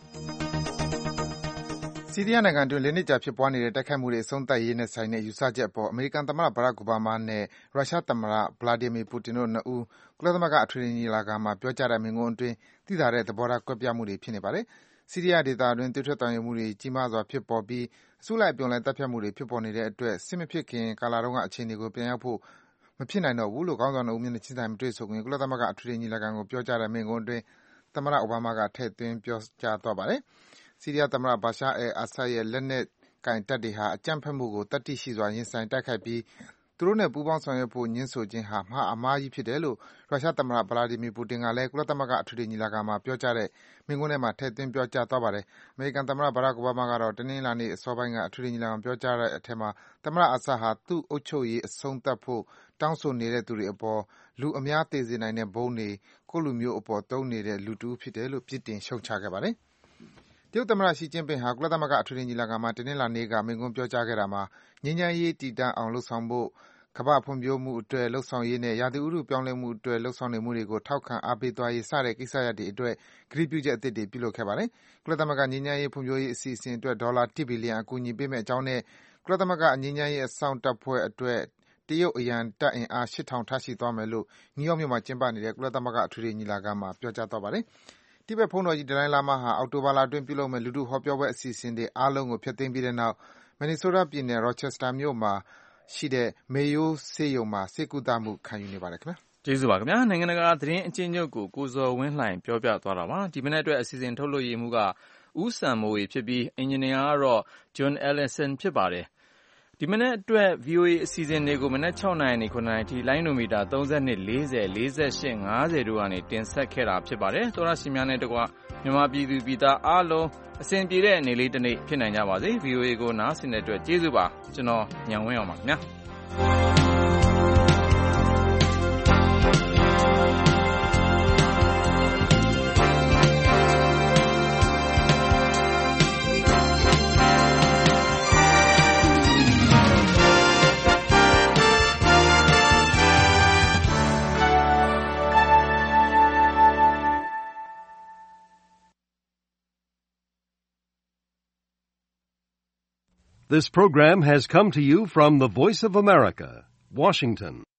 ဆီးရီးယားနိုင်ငံတွင်းလေးနှစ်ကြာဖြစ်ပွားနေတဲ့တိုက်ခိုက်မှုတွေအဆုံးသတ်ရေးနဲ့ဆိုင်တဲ့ယူဆချက်အပေါ်အမေရိကန်သမ္မတ Barack Obama နဲ့ရုရှားသမ္မတ Vladimir Putin တို့နှစ်ဦးကုလသမဂ္ဂအထွေထွေညီလာခံမှာပြောကြားတဲ့မိန့်ခွန်းအတွင်းသိသာတဲ့သဘောထားကွဲပြားမှုတွေဖြစ်နေပါတယ်။ဆီးရီးယားဒေသတွင်းသွေးထွက်သံယိုမှုတွေကြီးမားစွာဖြစ်ပေါ်ပြီးအစုလိုက်အပြုံလိုက်သတ်ဖြတ်မှုတွေဖြစ်ပေါ်နေတဲ့အတွက်စစ်မဖြစ်ခင်ကာလတုန်းကအခြေအနေကိုပြန်ရောက်ဖို့မဖြစ်နိုင်တော့ဘူးလို့ခေါင်းဆောင်နှစ်ဦးမျက်နှာချင်းဆိုင်မတွေ့ဆုံခင်ကုလသမဂ္ဂအထွေထွေညီလာခံကိုပြောကြားတဲ့မိန့်ခွန်းအတွင်းသမ္မတ Obama ကထည့်သွင်းပြောကြားသွားပါတယ်။ဆီးရီးယားသမ္မတ Bashar al-Assad ရဲ့လက်နက်ကိုင်တပ်တွေဟာအကြမ်းဖက်မှုကိုသတ္တိရှိစွာရင်ဆိုင်တိုက်ခိုက်ပြီးသူတို့နဲ့ပူးပေါင်းဆောင်ရွက်ဖို့ငြင်းဆိုခြင်းဟာမှားအမှားကြီးဖြစ်တယ်လို့ရုရှားသမ္မတ Vladimir Putin ကလည်းကုလသမဂ္ဂအထွေထွေညီလာခံမှာပြောကြားတဲ့မိန့်ခွန်းထဲမှာထည့်သွင်းပြောကြားသွားပါတယ်။အမေရိကန်သမ္မတ Barack Obama ကတော့တနင်္လာနေ့အစောပိုင်းကအထွေထွေညီလာခံပြောကြားတဲ့အထက်မှာသမ္မတ Assad ဟာသူ့အုပ်ချုပ်ရေးအဆုံးသတ်ဖို့တောင်းဆိုနေတဲ့သူတွေအပေါ်လူအများသေစေနိုင်တဲ့ဗုံးတွေကိုယ့်လူမျိုးအပေါ်သုံးနေတဲ့လူတဦးဖြစ်တယ်လို့ပြစ်တင်ရှုတ်ချခဲ့ပါတယ်။တရုတ်သမ္မတ Xi Jinping ဟာကုလသမဂ္ဂအထွေထွေညီလာခံမှာတနင်္လာနေ့ကမိန့်ခွန်းပြောကြားခဲ့တာမှာငြိမ်းချမ်းရေးတည်တံ့အောင်လုပ်ဆောင်ဖို့၊ကမ္ဘာ့ဖွံ့ဖြိုးမှုအတွက်လုပ်ဆောင်ရေးနဲ့ရာသီဥတုပြောင်းလဲမှုအတွက်လုပ်ဆောင်နေမှုတွေကိုထောက်ခံအားပေးသွားရေးစတဲ့ကိစ္စရပ်တွေအတွက်ကတိပြုချက်အသစ်တွေပြုလုပ်ခဲ့ပါတယ်။ကုလသမဂ္ဂငြိမ်းချမ်းရေးဖွံ့ဖြိုးရေးအစီအစဉ်အတွက်ဒေါ်လာတစ်ဘီလီယံအကူအညီပေးမယ့်အကြောင်းနဲ့ကုလသမဂ္ဂငြိမ်းချမ်းရေးအစောင့်တပ်ဖွဲ့အတွက်တရုတ်အရန်တပ်အင်အားရှစ်ထောင်ထားရှိသွားမယ်လို့နယူးယောက်မြို့မှာကျင်းပနေတဲ့ကုလသမဂ္ဂအထွေထွေညီလာခံမှာပြောကြားသွားပါတယ်။တိဘက်ဘုန်းတော်ကြီးဒလိုင်းလားမားဟာအောက်တိုဘာလအတွင်းပြုလုပ်မယ့်လူထုဟောပြောပွဲအစီအစဉ်တွေအားလုံးကိုဖျက်သိမ်းပြီးတဲ့နောက်မင်နီဆိုးတားပြည်နယ် Rochester မြို့မှာရှိတဲ့ Mayo ဆေးရုံမှာဆေးကုသမှုခံယူနေပါတယ်ခင်ဗျာ။ကျေးဇူးပါခင်ဗျာ။နိုင်ငံတကာသတင်းအကျဉ်းချုပ်ကိုကိုဇော်ဝင်းလှိုင်ပြောပြသွားတာပါ။ဒီမနေ့အတွက်အစီအစဉ်ထုတ်လွှင့်ရေးမှူးကဦးစံမိုးဝေဖြစ်ပြီးအင်ဂျင်နီယာကတော့ John Ellison ဖြစ်ပါတယ်။ဒီမနေ့အတွက် ဗွီအိုအေအစီအစဉ်တွေကိုမနက်၆နာရီနဲ့၇နာရီထိလိုင်းနိုမီတာ၃၂၊၄၀၊၄၈၊၅၀တို့ကနေတင်ဆက်ခဲ့တာဖြစ်ပါတယ်။သောရရှင်များနဲ့တကွမြန်မာပြည်သူပြည်သားအားလုံးအစဉ်ပြေတဲ့နေ့လေးတစ်နေ့ဖြစ်နိုင်ကြပါစေ။ ဗွီအိုအေကိုနားဆင်တဲ့အတွက်ကျေးဇူးပါ။ကျွန်တော်ညံဝင်းအောင်ပါခင်ဗျာ။ This program has come to you from the Voice of America, Washington.